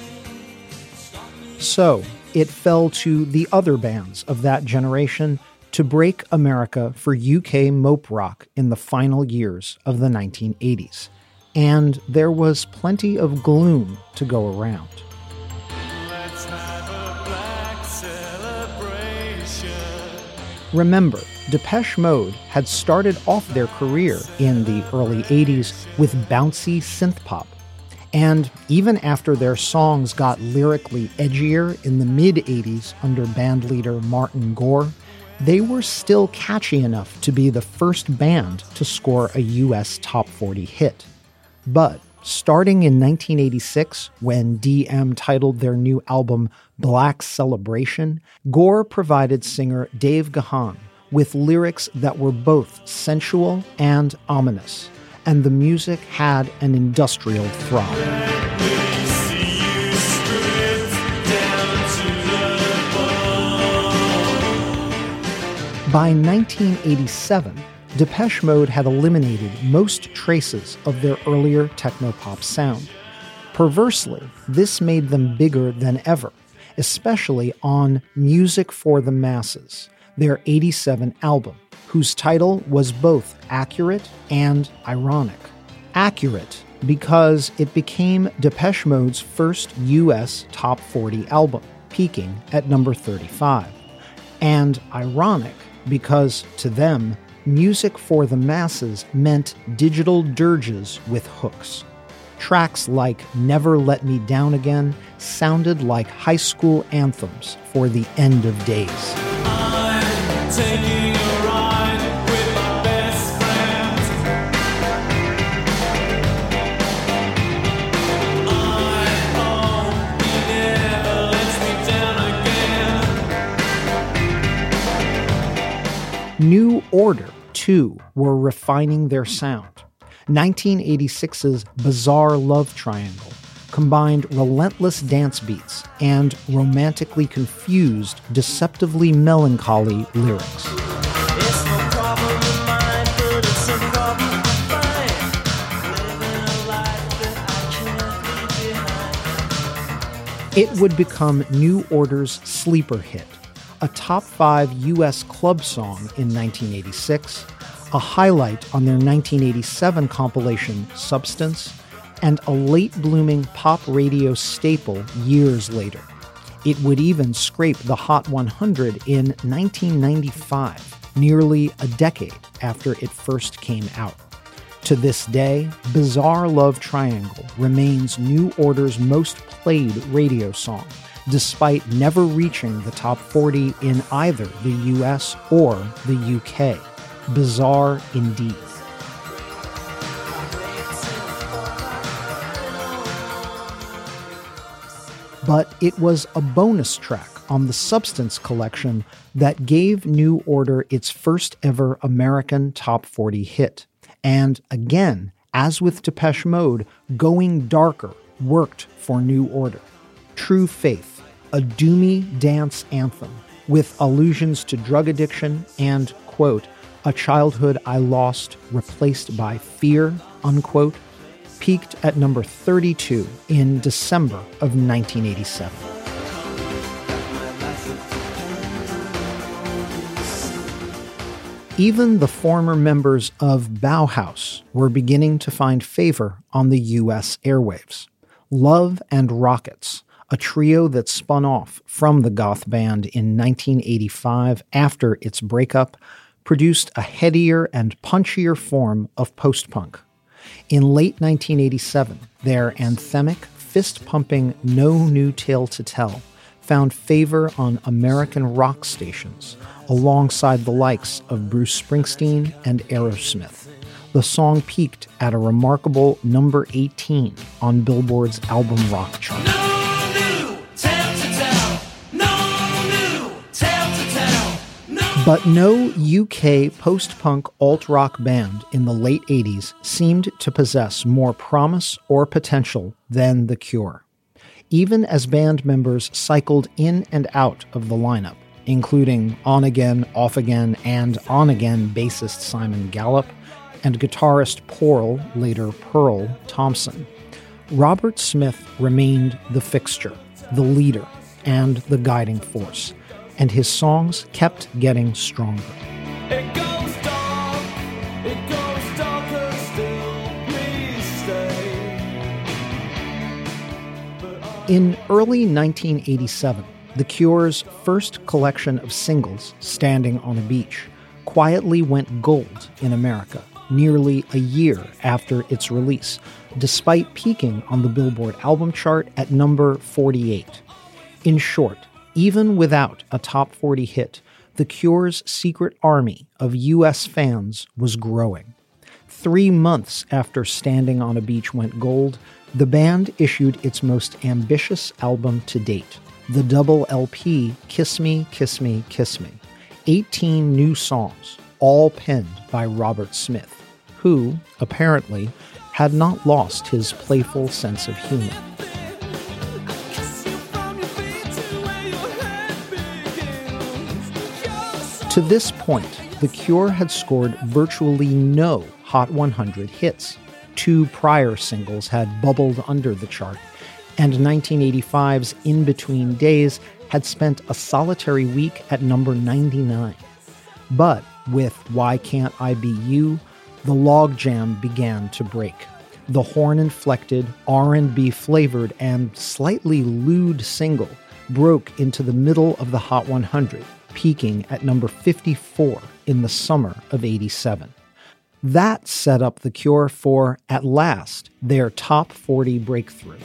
So, it fell to the other bands of that generation to break America for UK mope rock in the final years of the 1980s. And there was plenty of gloom to go around. Let's have a black celebration. Remember, Depeche Mode had started off their career in the early 80s with bouncy synth pop. And even after their songs got lyrically edgier in the mid-80s under bandleader Martin Gore, they were still catchy enough to be the first band to score a US Top 40 hit. But starting in 1986, when DM titled their new album Black Celebration, Gore provided singer Dave Gahan with lyrics that were both sensual and ominous, and the music had an industrial throb. By 1987, Depeche Mode had eliminated most traces of their earlier technopop sound. Perversely, this made them bigger than ever, especially on Music for the Masses, their 87 album, whose title was both accurate and ironic. Accurate because it became Depeche Mode's first US Top 40 album, peaking at number 35. And ironic because, to them, Music for the Masses meant digital dirges with hooks. Tracks like Never Let Me Down Again sounded like high school anthems for the end of days. I'm taking a ride with my best friend. I hope he never lets me down again. New Order, too, were refining their sound. 1986's Bizarre Love Triangle combined relentless dance beats and romantically confused, deceptively melancholy lyrics. It's no problem of mine, but it's a problem of mine. Living a life that I can't leave behind. It would become New Order's sleeper hit, a top 5 U.S. club song in 1986, a highlight on their 1987 compilation Substance, and a late-blooming pop radio staple years later. It would even scrape the Hot 100 in 1995, nearly a decade after it first came out. To this day, Bizarre Love Triangle remains New Order's most played radio song, despite never reaching the top 40 in either the US or the UK. Bizarre indeed. But it was a bonus track on the Substance collection that gave New Order its first ever American top 40 hit. And again, as with Depeche Mode, going darker worked for New Order. True Faith, a doomy dance anthem with allusions to drug addiction and, quote, a childhood I lost replaced by fear, unquote, peaked at number 32 in December of 1987. Even the former members of Bauhaus were beginning to find favor on the U.S. airwaves. Love and Rockets, a trio that spun off from the goth band in 1985 after its breakup, produced a headier and punchier form of post-punk. In late 1987, their anthemic, fist-pumping No New Tale to Tell found favor on American rock stations, alongside the likes of Bruce Springsteen and Aerosmith. The song peaked at a remarkable number 18 on Billboard's album rock chart. But no UK post-punk alt-rock band in the late 80s seemed to possess more promise or potential than The Cure. Even as band members cycled in and out of the lineup, including on-again, off-again, and on-again bassist Simon Gallup and guitarist Pearl, later Pearl, Thompson, Robert Smith remained the fixture, the leader, and the guiding force. and his songs kept getting stronger. It goes darker still, please stay. In early 1987, The Cure's first collection of singles, Standing on a Beach, quietly went gold in America nearly a year after its release, despite peaking on the Billboard album chart at number 48. In short, even without a top 40 hit, The Cure's secret army of U.S. fans was growing. 3 months after Standing on a Beach went gold, the band issued its most ambitious album to date, the double LP Kiss Me, Kiss Me, Kiss Me. 18 new songs, all penned by Robert Smith, who, apparently, had not lost his playful sense of humor. To this point, The Cure had scored virtually no Hot 100 hits. 2 prior singles had bubbled under the chart, and 1985's In Between Days had spent a solitary week at number 99. But with Why Can't I Be You, the logjam began to break. The horn-inflected, R&B flavored, and slightly lewd single broke into the middle of the Hot 100, peaking at number 54 in the summer of '87. That set up The Cure for, at last, their top 40 breakthrough.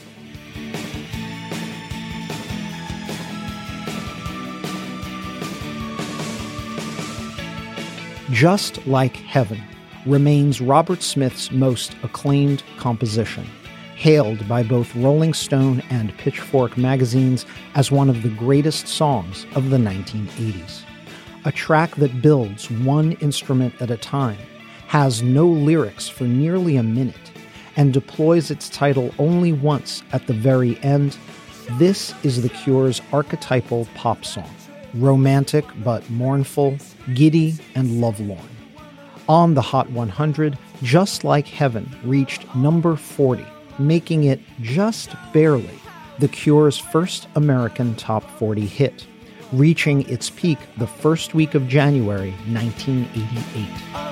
Just Like Heaven remains Robert Smith's most acclaimed composition, hailed by both Rolling Stone and Pitchfork magazines as one of the greatest songs of the 1980s. A track that builds one instrument at a time, has no lyrics for nearly a minute, and deploys its title only once at the very end, this is The Cure's archetypal pop song. Romantic but mournful, giddy and lovelorn. On the Hot 100, Just Like Heaven reached number 40, making it just barely The Cure's first American top 40 hit, reaching its peak the first week of January 1988.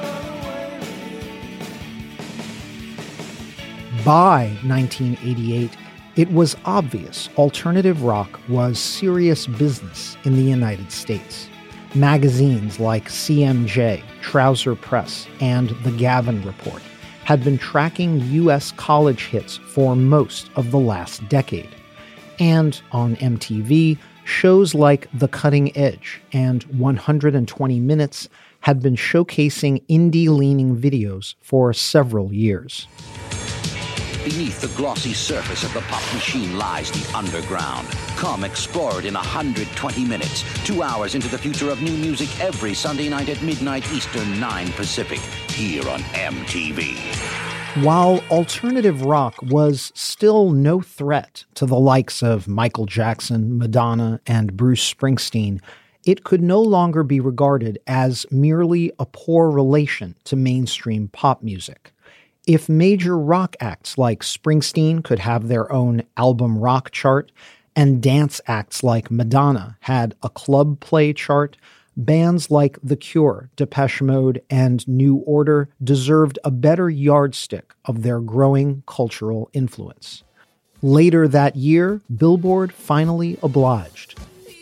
By 1988, it was obvious alternative rock was serious business in the United States. Magazines like CMJ, Trouser Press, and The Gavin Report had been tracking U.S. college hits for most of the last decade. And on MTV, shows like The Cutting Edge and 120 Minutes had been showcasing indie-leaning videos for several years. Beneath the glossy surface of the pop machine lies the underground. Come explore it in 120 minutes, 2 hours into the future of new music every Sunday night at midnight Eastern, 9 Pacific, here on MTV. While alternative rock was still no threat to the likes of Michael Jackson, Madonna, and Bruce Springsteen, it could no longer be regarded as merely a poor relation to mainstream pop music. If major rock acts like Springsteen could have their own album rock chart, and dance acts like Madonna had a club play chart, bands like The Cure, Depeche Mode, and New Order deserved a better yardstick of their growing cultural influence. Later that year, Billboard finally obliged.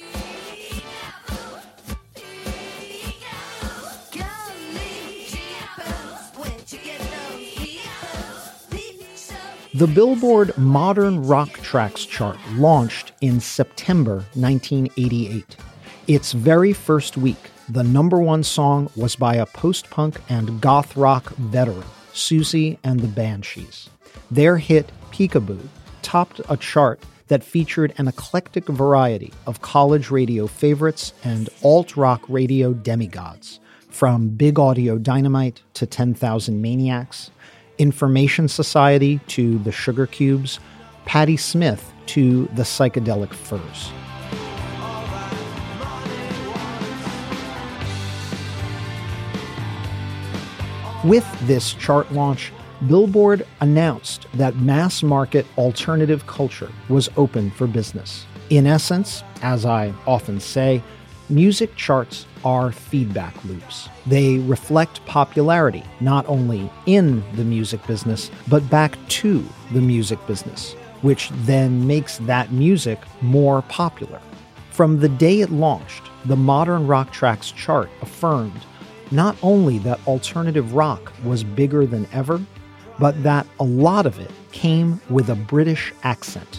The Billboard Modern Rock Tracks chart launched in September 1988. Its very first week, the number 1 song was by a post-punk and goth rock veteran, Siouxsie and the Banshees. Their hit, Peekaboo, topped a chart that featured an eclectic variety of college radio favorites and alt-rock radio demigods, from Big Audio Dynamite to 10,000 Maniacs, Information Society to the Sugar Cubes, Patti Smith to the Psychedelic Furs. With this chart launch, Billboard announced that mass-market alternative culture was open for business. In essence, as I often say, music charts are feedback loops. They reflect popularity, not only in the music business, but back to the music business, which then makes that music more popular. From the day it launched, the Modern Rock Tracks chart affirmed not only that alternative rock was bigger than ever, but that a lot of it came with a British accent.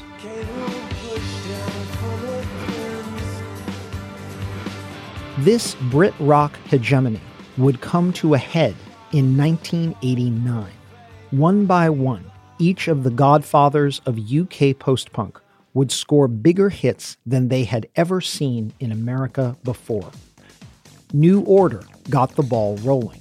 This Brit rock hegemony would come to a head in 1989. One by one, each of the godfathers of UK post-punk would score bigger hits than they had ever seen in America before. New Order got the ball rolling.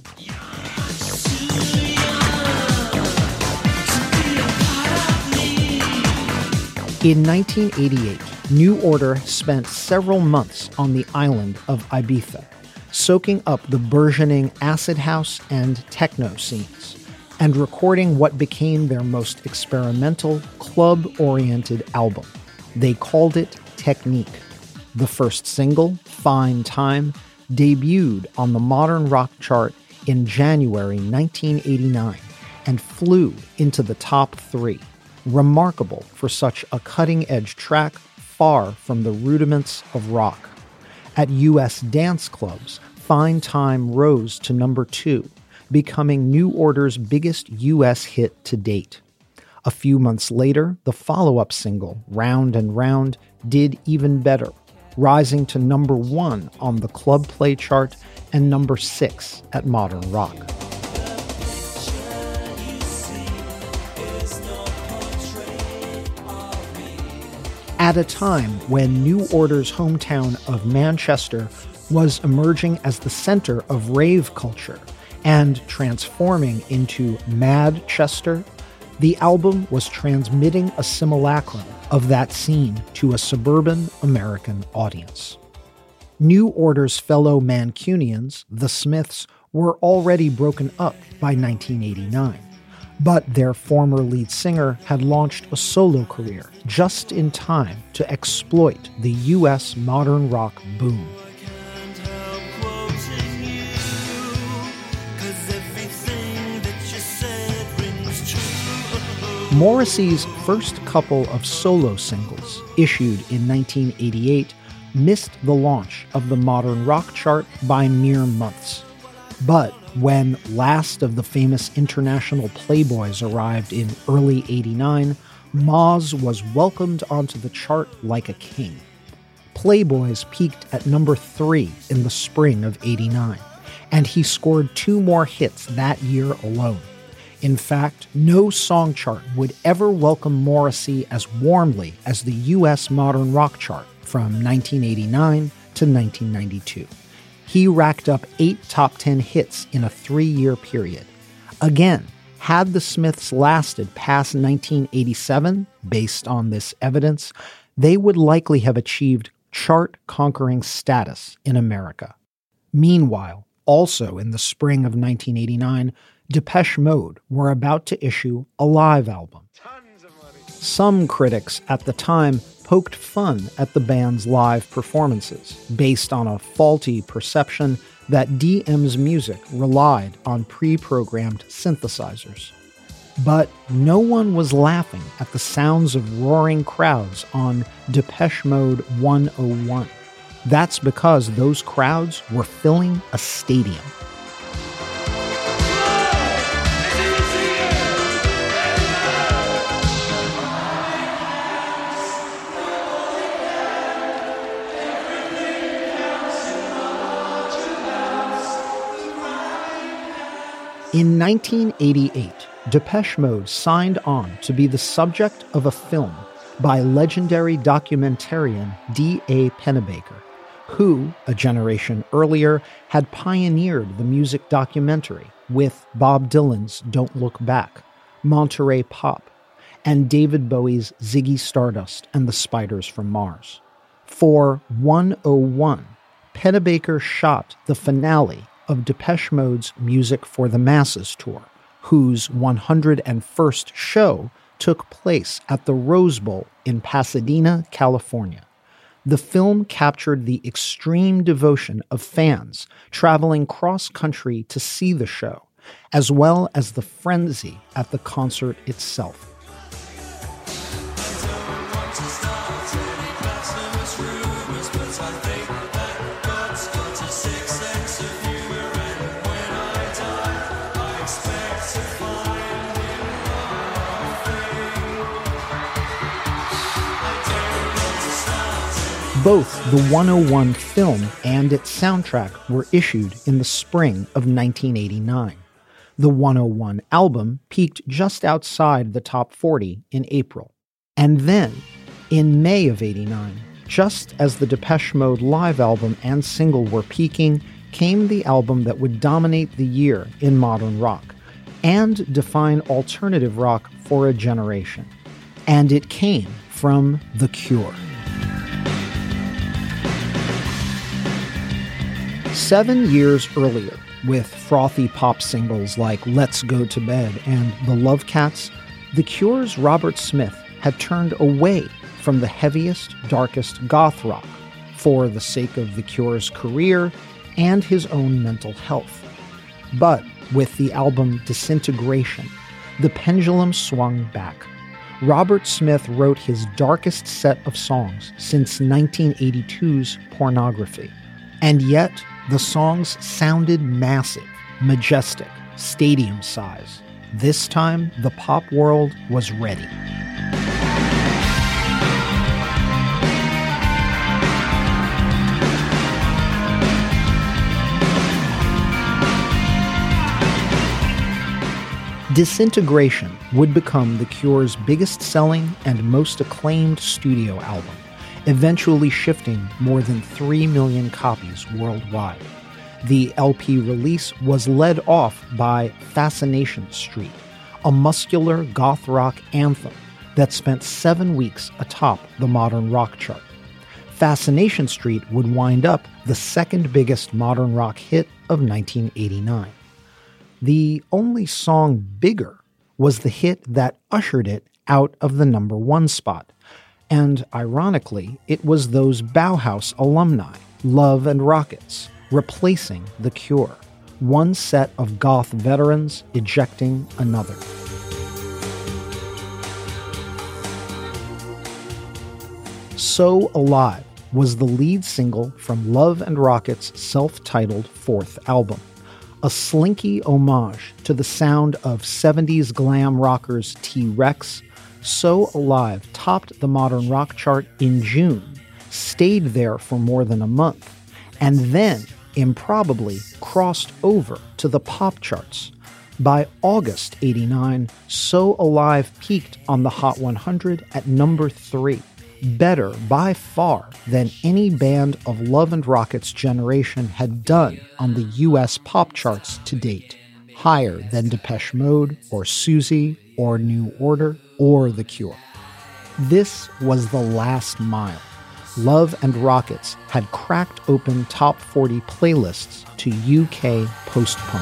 In 1988, New Order spent several months on the island of Ibiza, soaking up the burgeoning acid house and techno scenes, and recording what became their most experimental, club-oriented album. They called it Technique. The first single, Fine Time, debuted on the Modern Rock chart in January 1989 and flew into the top 3, remarkable for such a cutting-edge track far from the rudiments of rock. At U.S. dance clubs, Fine Time rose to number 2, becoming New Order's biggest U.S. hit to date. A few months later, the follow-up single, Round and Round, did even better, rising to number 1 on the Club Play chart and number 6 at Modern Rock. At a time when New Order's hometown of Manchester was emerging as the center of rave culture and transforming into Madchester, the album was transmitting a simulacrum of that scene to a suburban American audience. New Order's fellow Mancunians, the Smiths, were already broken up by 1989. But their former lead singer had launched a solo career just in time to exploit the U.S. modern rock boom. Morrissey's first couple of solo singles, issued in 1988, missed the launch of the Modern Rock chart by mere months. But when Last of the Famous International Playboys arrived in early '89, Moz was welcomed onto the chart like a king. Playboys peaked at number 3 in the spring of '89, and he scored 2 more hits that year alone. In fact, no song chart would ever welcome Morrissey as warmly as the U.S. Modern Rock chart from 1989 to 1992. He racked up 8 top 10 hits in a 3-year period. Again, had the Smiths lasted past 1987, based on this evidence, they would likely have achieved chart-conquering status in America. Meanwhile, also in the spring of 1989, Depeche Mode were about to issue a live album. Some critics at the time poked fun at the band's live performances, based on a faulty perception that DM's music relied on pre-programmed synthesizers. But no one was laughing at the sounds of roaring crowds on Depeche Mode 101. That's because those crowds were filling a stadium. In 1988, Depeche Mode signed on to be the subject of a film by legendary documentarian D.A. Pennebaker, who, a generation earlier, had pioneered the music documentary with Bob Dylan's Don't Look Back, Monterey Pop, and David Bowie's Ziggy Stardust and the Spiders from Mars. For 101, Pennebaker shot the finale of Depeche Mode's Music for the Masses tour, whose 101st show took place at the Rose Bowl in Pasadena, California. The film captured the extreme devotion of fans traveling cross-country to see the show, as well as the frenzy at the concert itself. Both the 101 film and its soundtrack were issued in the spring of 1989. The 101 album peaked just outside the top 40 in April. And then, in May of '89, just as the Depeche Mode live album and single were peaking, came the album that would dominate the year in modern rock and define alternative rock for a generation. And it came from The Cure. 7 years earlier, with frothy pop singles like Let's Go to Bed and The Love Cats, The Cure's Robert Smith had turned away from the heaviest, darkest goth rock for the sake of The Cure's career and his own mental health. But with the album Disintegration, the pendulum swung back. Robert Smith wrote his darkest set of songs since 1982's Pornography. And yet, the songs sounded massive, majestic, stadium size. This time, the pop world was ready. Disintegration would become The Cure's biggest-selling and most acclaimed studio album, eventually shifting more than 3 million copies worldwide. The LP release was led off by Fascination Street, a muscular goth rock anthem that spent 7 weeks atop the modern rock chart. Fascination Street would wind up the second biggest modern rock hit of 1989. The only song bigger was the hit that ushered it out of the number 1 spot. And ironically, it was those Bauhaus alumni, Love and Rockets, replacing The Cure. One set of goth veterans ejecting another. So Alive was the lead single from Love and Rockets' self-titled fourth album. A slinky homage to the sound of 70s glam rockers T-Rex, So Alive topped the modern rock chart in June, stayed there for more than a month, and then improbably crossed over to the pop charts. By August '89, So Alive peaked on the Hot 100 at number 3, better by far than any band of Love and Rockets' generation had done on the US pop charts to date, higher than Depeche Mode or Susie or New Order or The Cure. This was the last mile. Love and Rockets had cracked open top 40 playlists to UK post-punk.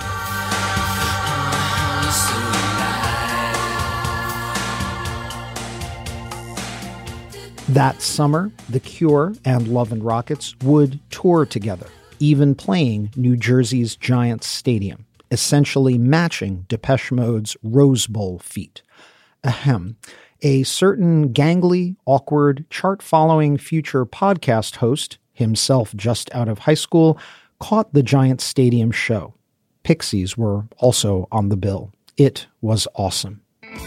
That summer, The Cure and Love and Rockets would tour together, even playing New Jersey's Giants Stadium, essentially matching Depeche Mode's Rose Bowl feat. Ahem. A certain gangly, awkward, chart-following future podcast host, himself just out of high school, caught the Giants Stadium show. Pixies were also on the bill. It was awesome.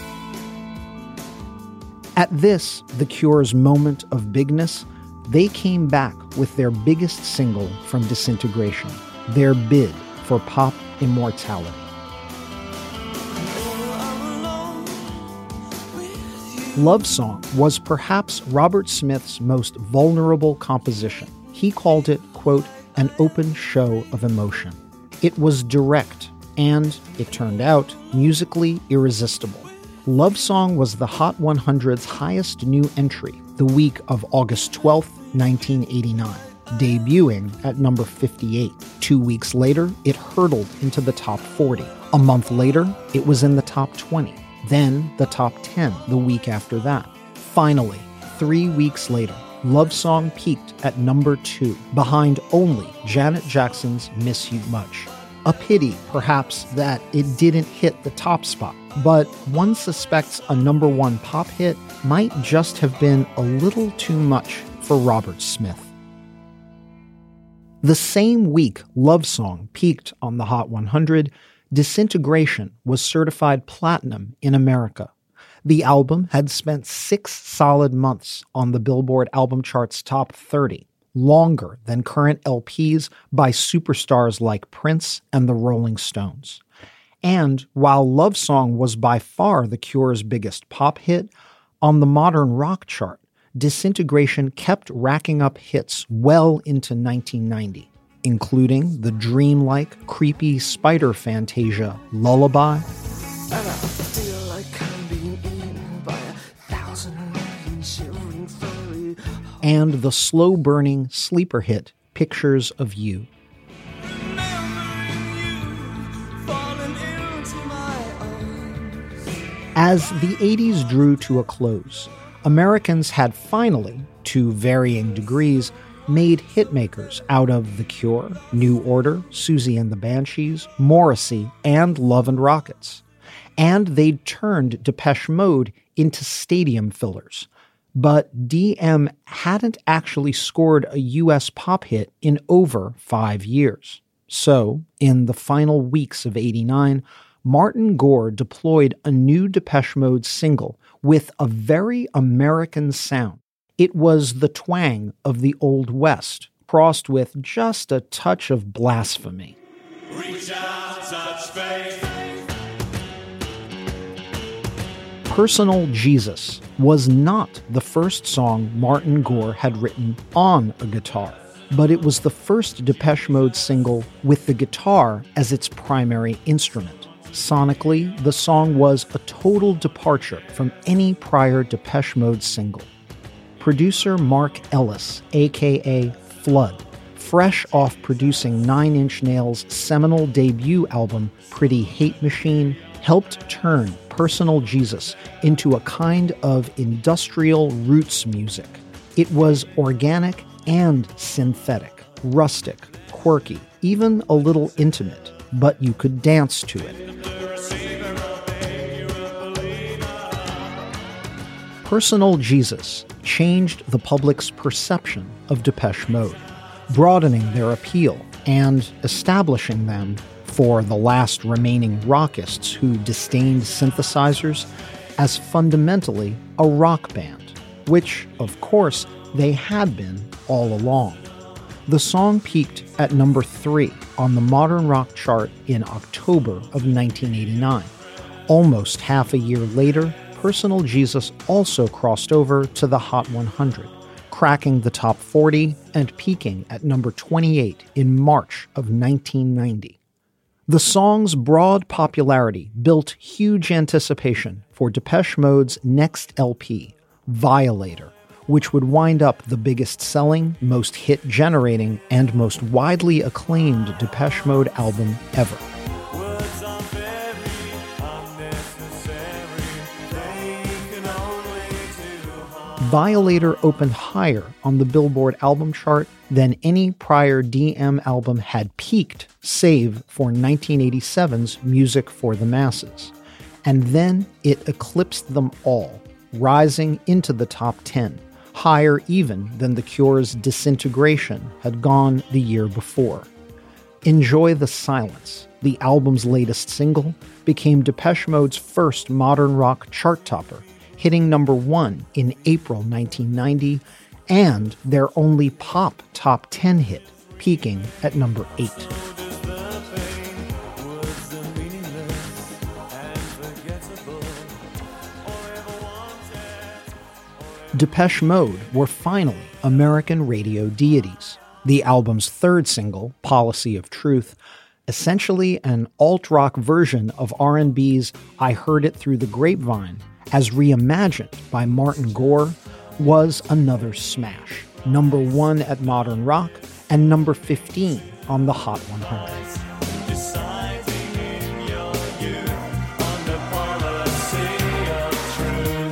At this, The Cure's moment of bigness, they came back with their biggest single from Disintegration, their bid for pop immortality. Love Song was perhaps Robert Smith's most vulnerable composition. He called it, quote, an open show of emotion. It was direct and, it turned out, musically irresistible. Love Song was the Hot 100's highest new entry the week of August 12th, 1989, debuting at number 58. 2 weeks later, it hurtled into the top 40. A month later, it was in the top 20. Then the top 10 the week after that. Finally, 3 weeks later, Love Song peaked at number 2, behind only Janet Jackson's Miss You Much. A pity, perhaps, that it didn't hit the top spot, but one suspects a number 1 pop hit might just have been a little too much for Robert Smith. The same week Love Song peaked on the Hot 100, Disintegration was certified platinum in America. The album had spent 6 solid months on the Billboard album chart's top 30, longer than current LPs by superstars like Prince and the Rolling Stones. And while Love Song was by far the Cure's biggest pop hit, on the modern rock chart, Disintegration kept racking up hits well into 1990, including the dreamlike, creepy spider fantasia Lullaby, And I feel like I'm being eaten by 1,000 million shivering furry. and the slow-burning sleeper hit Pictures of You. Remembering you, falling into my arms. As the 80s drew to a close, Americans had finally, to varying degrees, made hitmakers out of The Cure, New Order, Susie and the Banshees, Morrissey, and Love and Rockets. And they'd turned Depeche Mode into stadium fillers. But DM hadn't actually scored a US pop hit in over 5 years. So, in the final weeks of '89, Martin Gore deployed a new Depeche Mode single with a very American sound. It was the twang of the Old West, crossed with just a touch of blasphemy. Reach out, touch faith. Personal Jesus was not the first song Martin Gore had written on a guitar, but it was the first Depeche Mode single with the guitar as its primary instrument. Sonically, the song was a total departure from any prior Depeche Mode single. Producer Mark Ellis, aka Flood, fresh off producing Nine Inch Nails' seminal debut album Pretty Hate Machine, helped turn Personal Jesus into a kind of industrial roots music. It was organic and synthetic, rustic, quirky, even a little intimate, but you could dance to it. Personal Jesus changed the public's perception of Depeche Mode, broadening their appeal and establishing them, for the last remaining rockists who disdained synthesizers, as fundamentally a rock band, which, of course, they had been all along. The song peaked at number 3 on the modern rock chart in October of 1989. Almost half a year later, Personal Jesus also crossed over to the Hot 100, cracking the top 40 and peaking at number 28 in March of 1990. The song's broad popularity built huge anticipation for Depeche Mode's next LP, Violator, which would wind up the biggest selling, most hit-generating, and most widely acclaimed Depeche Mode album ever. Words are very unnecessary. They can only do harm. Violator opened higher on the Billboard album chart than any prior DM album had peaked, save for 1987's Music for the Masses. And then it eclipsed them all, rising into the top 10, higher even than The Cure's Disintegration had gone the year before. Enjoy the Silence, the album's latest single, became Depeche Mode's first modern rock chart topper, hitting number 1 in April 1990, and their only pop top 10 hit, peaking at number 8. Depeche Mode were finally American radio deities. The album's third single, Policy of Truth, essentially an alt-rock version of R&B's I Heard It Through the Grapevine, as reimagined by Martin Gore, was another smash. Number 1 at Modern Rock and number 15 on the Hot 100.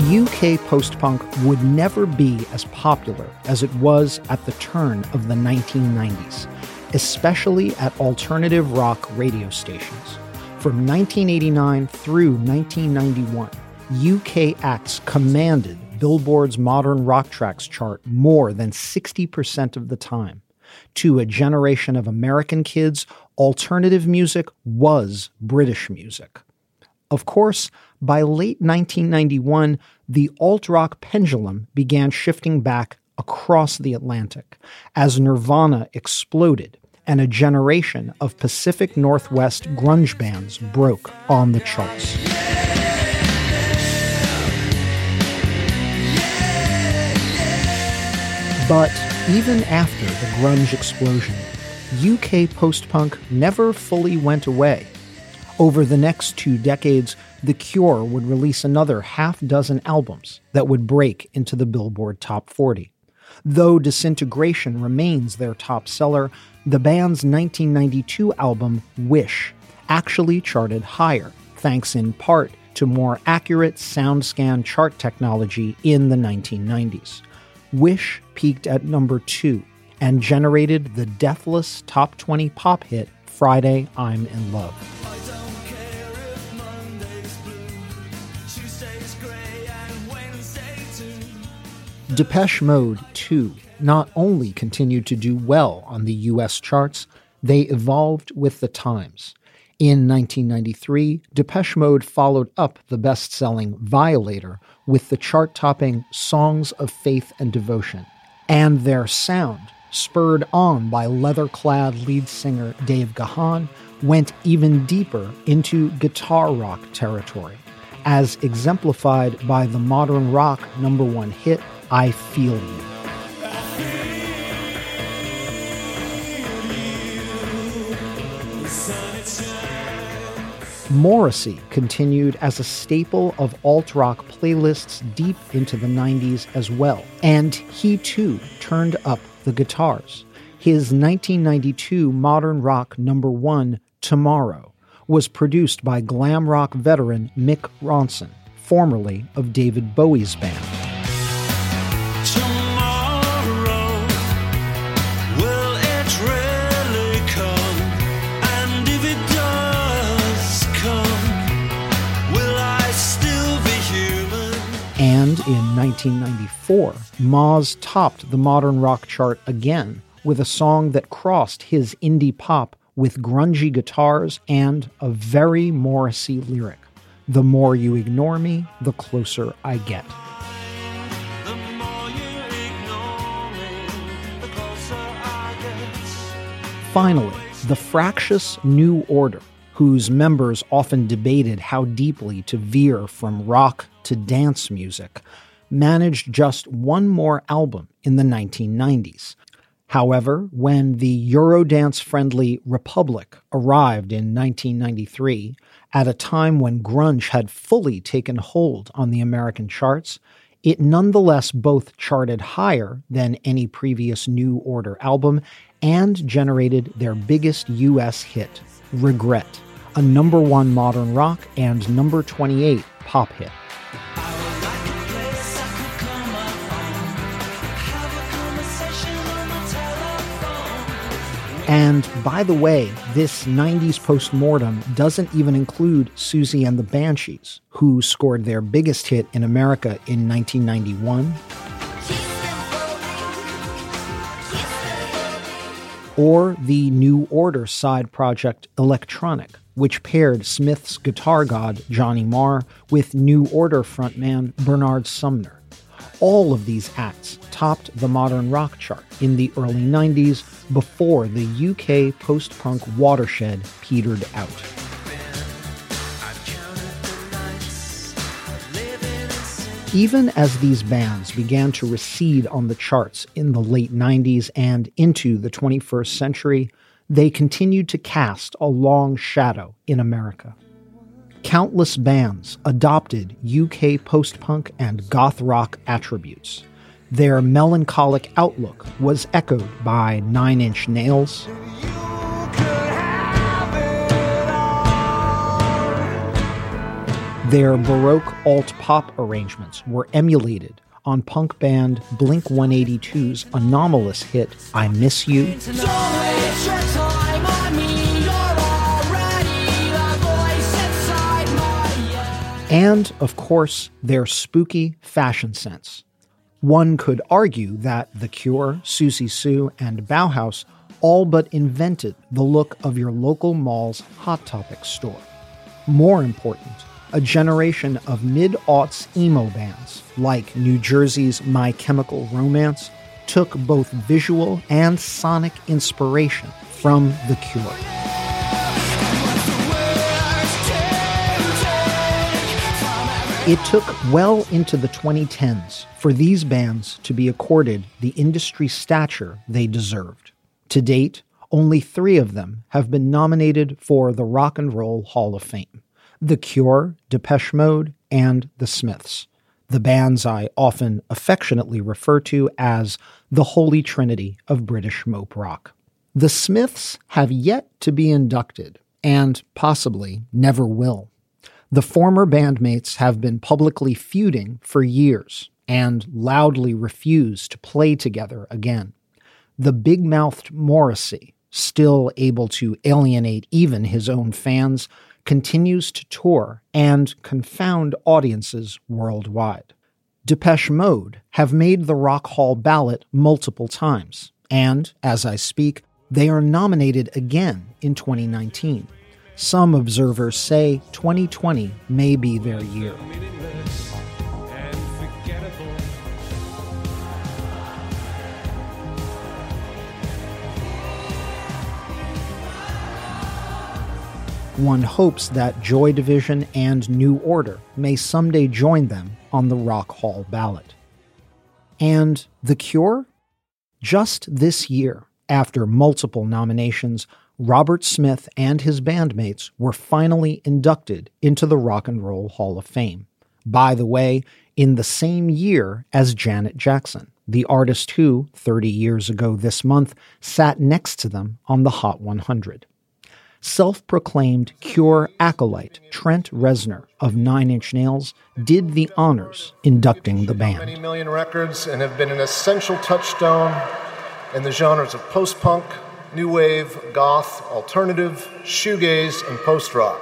UK post-punk would never be as popular as it was at the turn of the 1990s, especially at alternative rock radio stations. From 1989 through 1991, UK acts commanded Billboard's Modern Rock Tracks chart more than 60% of the time. To a generation of American kids, alternative music was British music. Of course, by late 1991, the alt-rock pendulum began shifting back across the Atlantic as Nirvana exploded and a generation of Pacific Northwest grunge bands broke on the charts. But even after the grunge explosion, UK post-punk never fully went away. Over the next 2 decades, The Cure would release another half-dozen albums that would break into the Billboard Top 40. Though Disintegration remains their top seller, the band's 1992 album, Wish, actually charted higher, thanks in part to more accurate SoundScan chart technology in the 1990s. Wish peaked at number 2 and generated the deathless top 20 pop hit Friday, I'm in Love. Depeche Mode, too, not only continued to do well on the US charts, they evolved with the times. In 1993, Depeche Mode followed up the best-selling Violator with the chart-topping Songs of Faith and Devotion. And their sound, spurred on by leather-clad lead singer Dave Gahan, went even deeper into guitar rock territory, as exemplified by the modern rock #1 hit, I Feel You. Morrissey continued as a staple of alt-rock playlists deep into the 90s as well, and he too turned up the guitars. His 1992 modern rock #1, Tomorrow, was produced by glam rock veteran Mick Ronson, formerly of David Bowie's band. And in 1994, Moz topped the modern rock chart again with a song that crossed his indie pop with grungy guitars and a very Morrissey lyric. The more you ignore me, the closer I get. Finally, the fractious New Order, whose members often debated how deeply to veer from rock to dance music, managed just one more album in the 1990s. However, when the Eurodance-friendly Republic arrived in 1993, at a time when grunge had fully taken hold on the American charts, it nonetheless both charted higher than any previous New Order album and generated their biggest US hit, Regret, a #1 modern rock and #28 pop hit. And by the way, this 90s postmortem doesn't even include Susie and the Banshees, who scored their biggest hit in America in 1991. Or the New Order side project Electronic, which paired Smith's guitar god Johnny Marr with New Order frontman Bernard Sumner. All of these acts topped the modern rock chart in the early 90s before the UK post-punk watershed petered out. Even as these bands began to recede on the charts in the late 90s and into the 21st century, they continued to cast a long shadow in America. Countless bands adopted UK post-punk and goth rock attributes. Their melancholic outlook was echoed by Nine Inch Nails, Their Baroque alt-pop arrangements were emulated on punk band Blink-182's anomalous hit, I Miss You, and, of course, their spooky fashion sense. One could argue that The Cure, Siouxsie Sioux, and Bauhaus all but invented the look of your local mall's Hot Topic store. More important, a generation of mid-aughts emo bands, like New Jersey's My Chemical Romance, took both visual and sonic inspiration from The Cure. It took well into the 2010s for these bands to be accorded the industry stature they deserved. To date, only 3 of them have been nominated for the Rock and Roll Hall of Fame: The Cure, Depeche Mode, and The Smiths, the bands I often affectionately refer to as the Holy Trinity of British mope rock. The Smiths have yet to be inducted, and possibly never will. The former bandmates have been publicly feuding for years and loudly refuse to play together again. The big-mouthed Morrissey, still able to alienate even his own fans, continues to tour and confound audiences worldwide. Depeche Mode have made the Rock Hall ballot multiple times, and, as I speak, they are nominated again in 2019. Some observers say 2020 may be their year. One hopes that Joy Division and New Order may someday join them on the Rock Hall ballot. And The Cure? Just this year, after multiple nominations, Robert Smith and his bandmates were finally inducted into the Rock and Roll Hall of Fame. By the way, in the same year as Janet Jackson, the artist who, 30 years ago this month, sat next to them on the Hot 100. Self-proclaimed Cure acolyte Trent Reznor of Nine Inch Nails did the honors inducting the band. Many million records and have been an essential touchstone in the genres of post-punk, new wave, goth, alternative, shoegaze, and post-rock.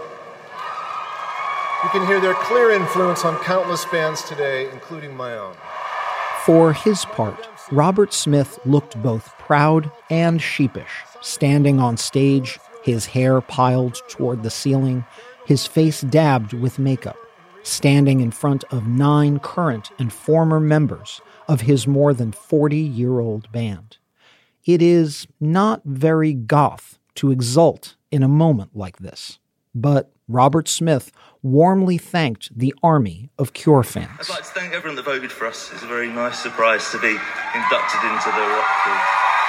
You can hear their clear influence on countless bands today, including my own. For his part, Robert Smith looked both proud and sheepish, standing on stage, his hair piled toward the ceiling, his face dabbed with makeup, standing in front of 9 current and former members of his more than 40-year-old band. It is not very goth to exult in a moment like this, but Robert Smith warmly thanked the army of Cure fans. I'd like to thank everyone that voted for us. It's a very nice surprise to be inducted into the Rock Hall.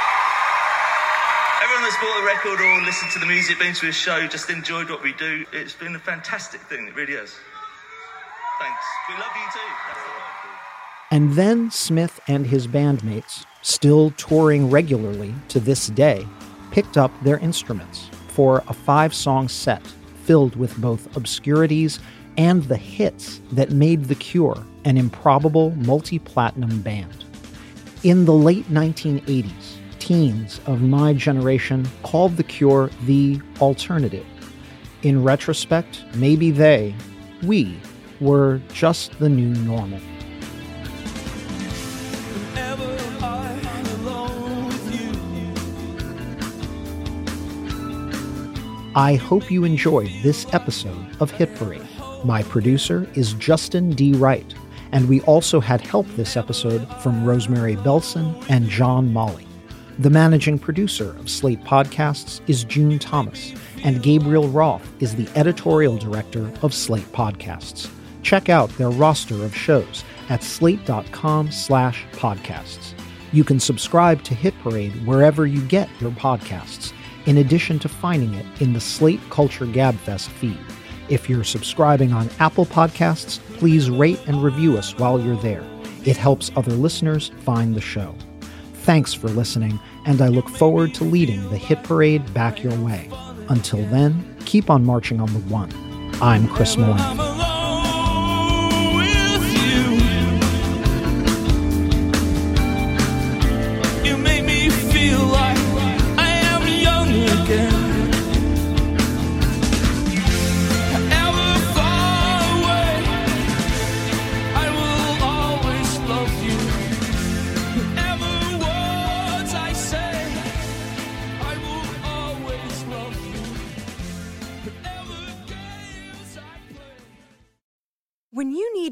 Everyone that's bought a record or listened to the music, been to a show, just enjoyed what we do. It's been a fantastic thing, it really is. Thanks. We love you too. And then Smith and his bandmates, still touring regularly to this day, picked up their instruments for a 5-song set filled with both obscurities and the hits that made The Cure an improbable multi-platinum band. In the late 1980s, teens of my generation called The Cure the alternative. In retrospect, maybe we were just the new normal. I hope you enjoyed this episode of Hit Parade. My producer is Justin D. Wright, and we also had help this episode from Rosemary Belson and John Molly. The managing producer of Slate Podcasts is June Thomas, and Gabriel Roth is the editorial director of Slate Podcasts. Check out their roster of shows at slate.com/podcasts. You can subscribe to Hit Parade wherever you get your podcasts, in addition to finding it in the Slate Culture Gabfest feed. If you're subscribing on Apple Podcasts, please rate and review us while you're there. It helps other listeners find the show. Thanks for listening, and I look forward to leading the Hit Parade back your way. Until then, keep on marching on the one. I'm Chris Molan.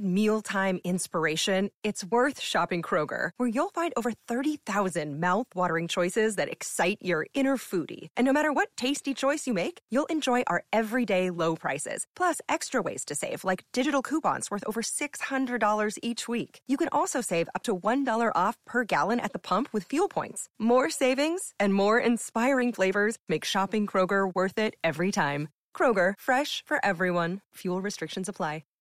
need mealtime inspiration, it's worth shopping Kroger, where you'll find over 30,000 mouth-watering choices that excite your inner foodie. And no matter what tasty choice you make, you'll enjoy our everyday low prices, plus extra ways to save, like digital coupons worth over $600 each week. You can also save up to $1 off per gallon at the pump with fuel points. More savings and more inspiring flavors make shopping Kroger worth it every time. Kroger, fresh for everyone. Fuel restrictions apply.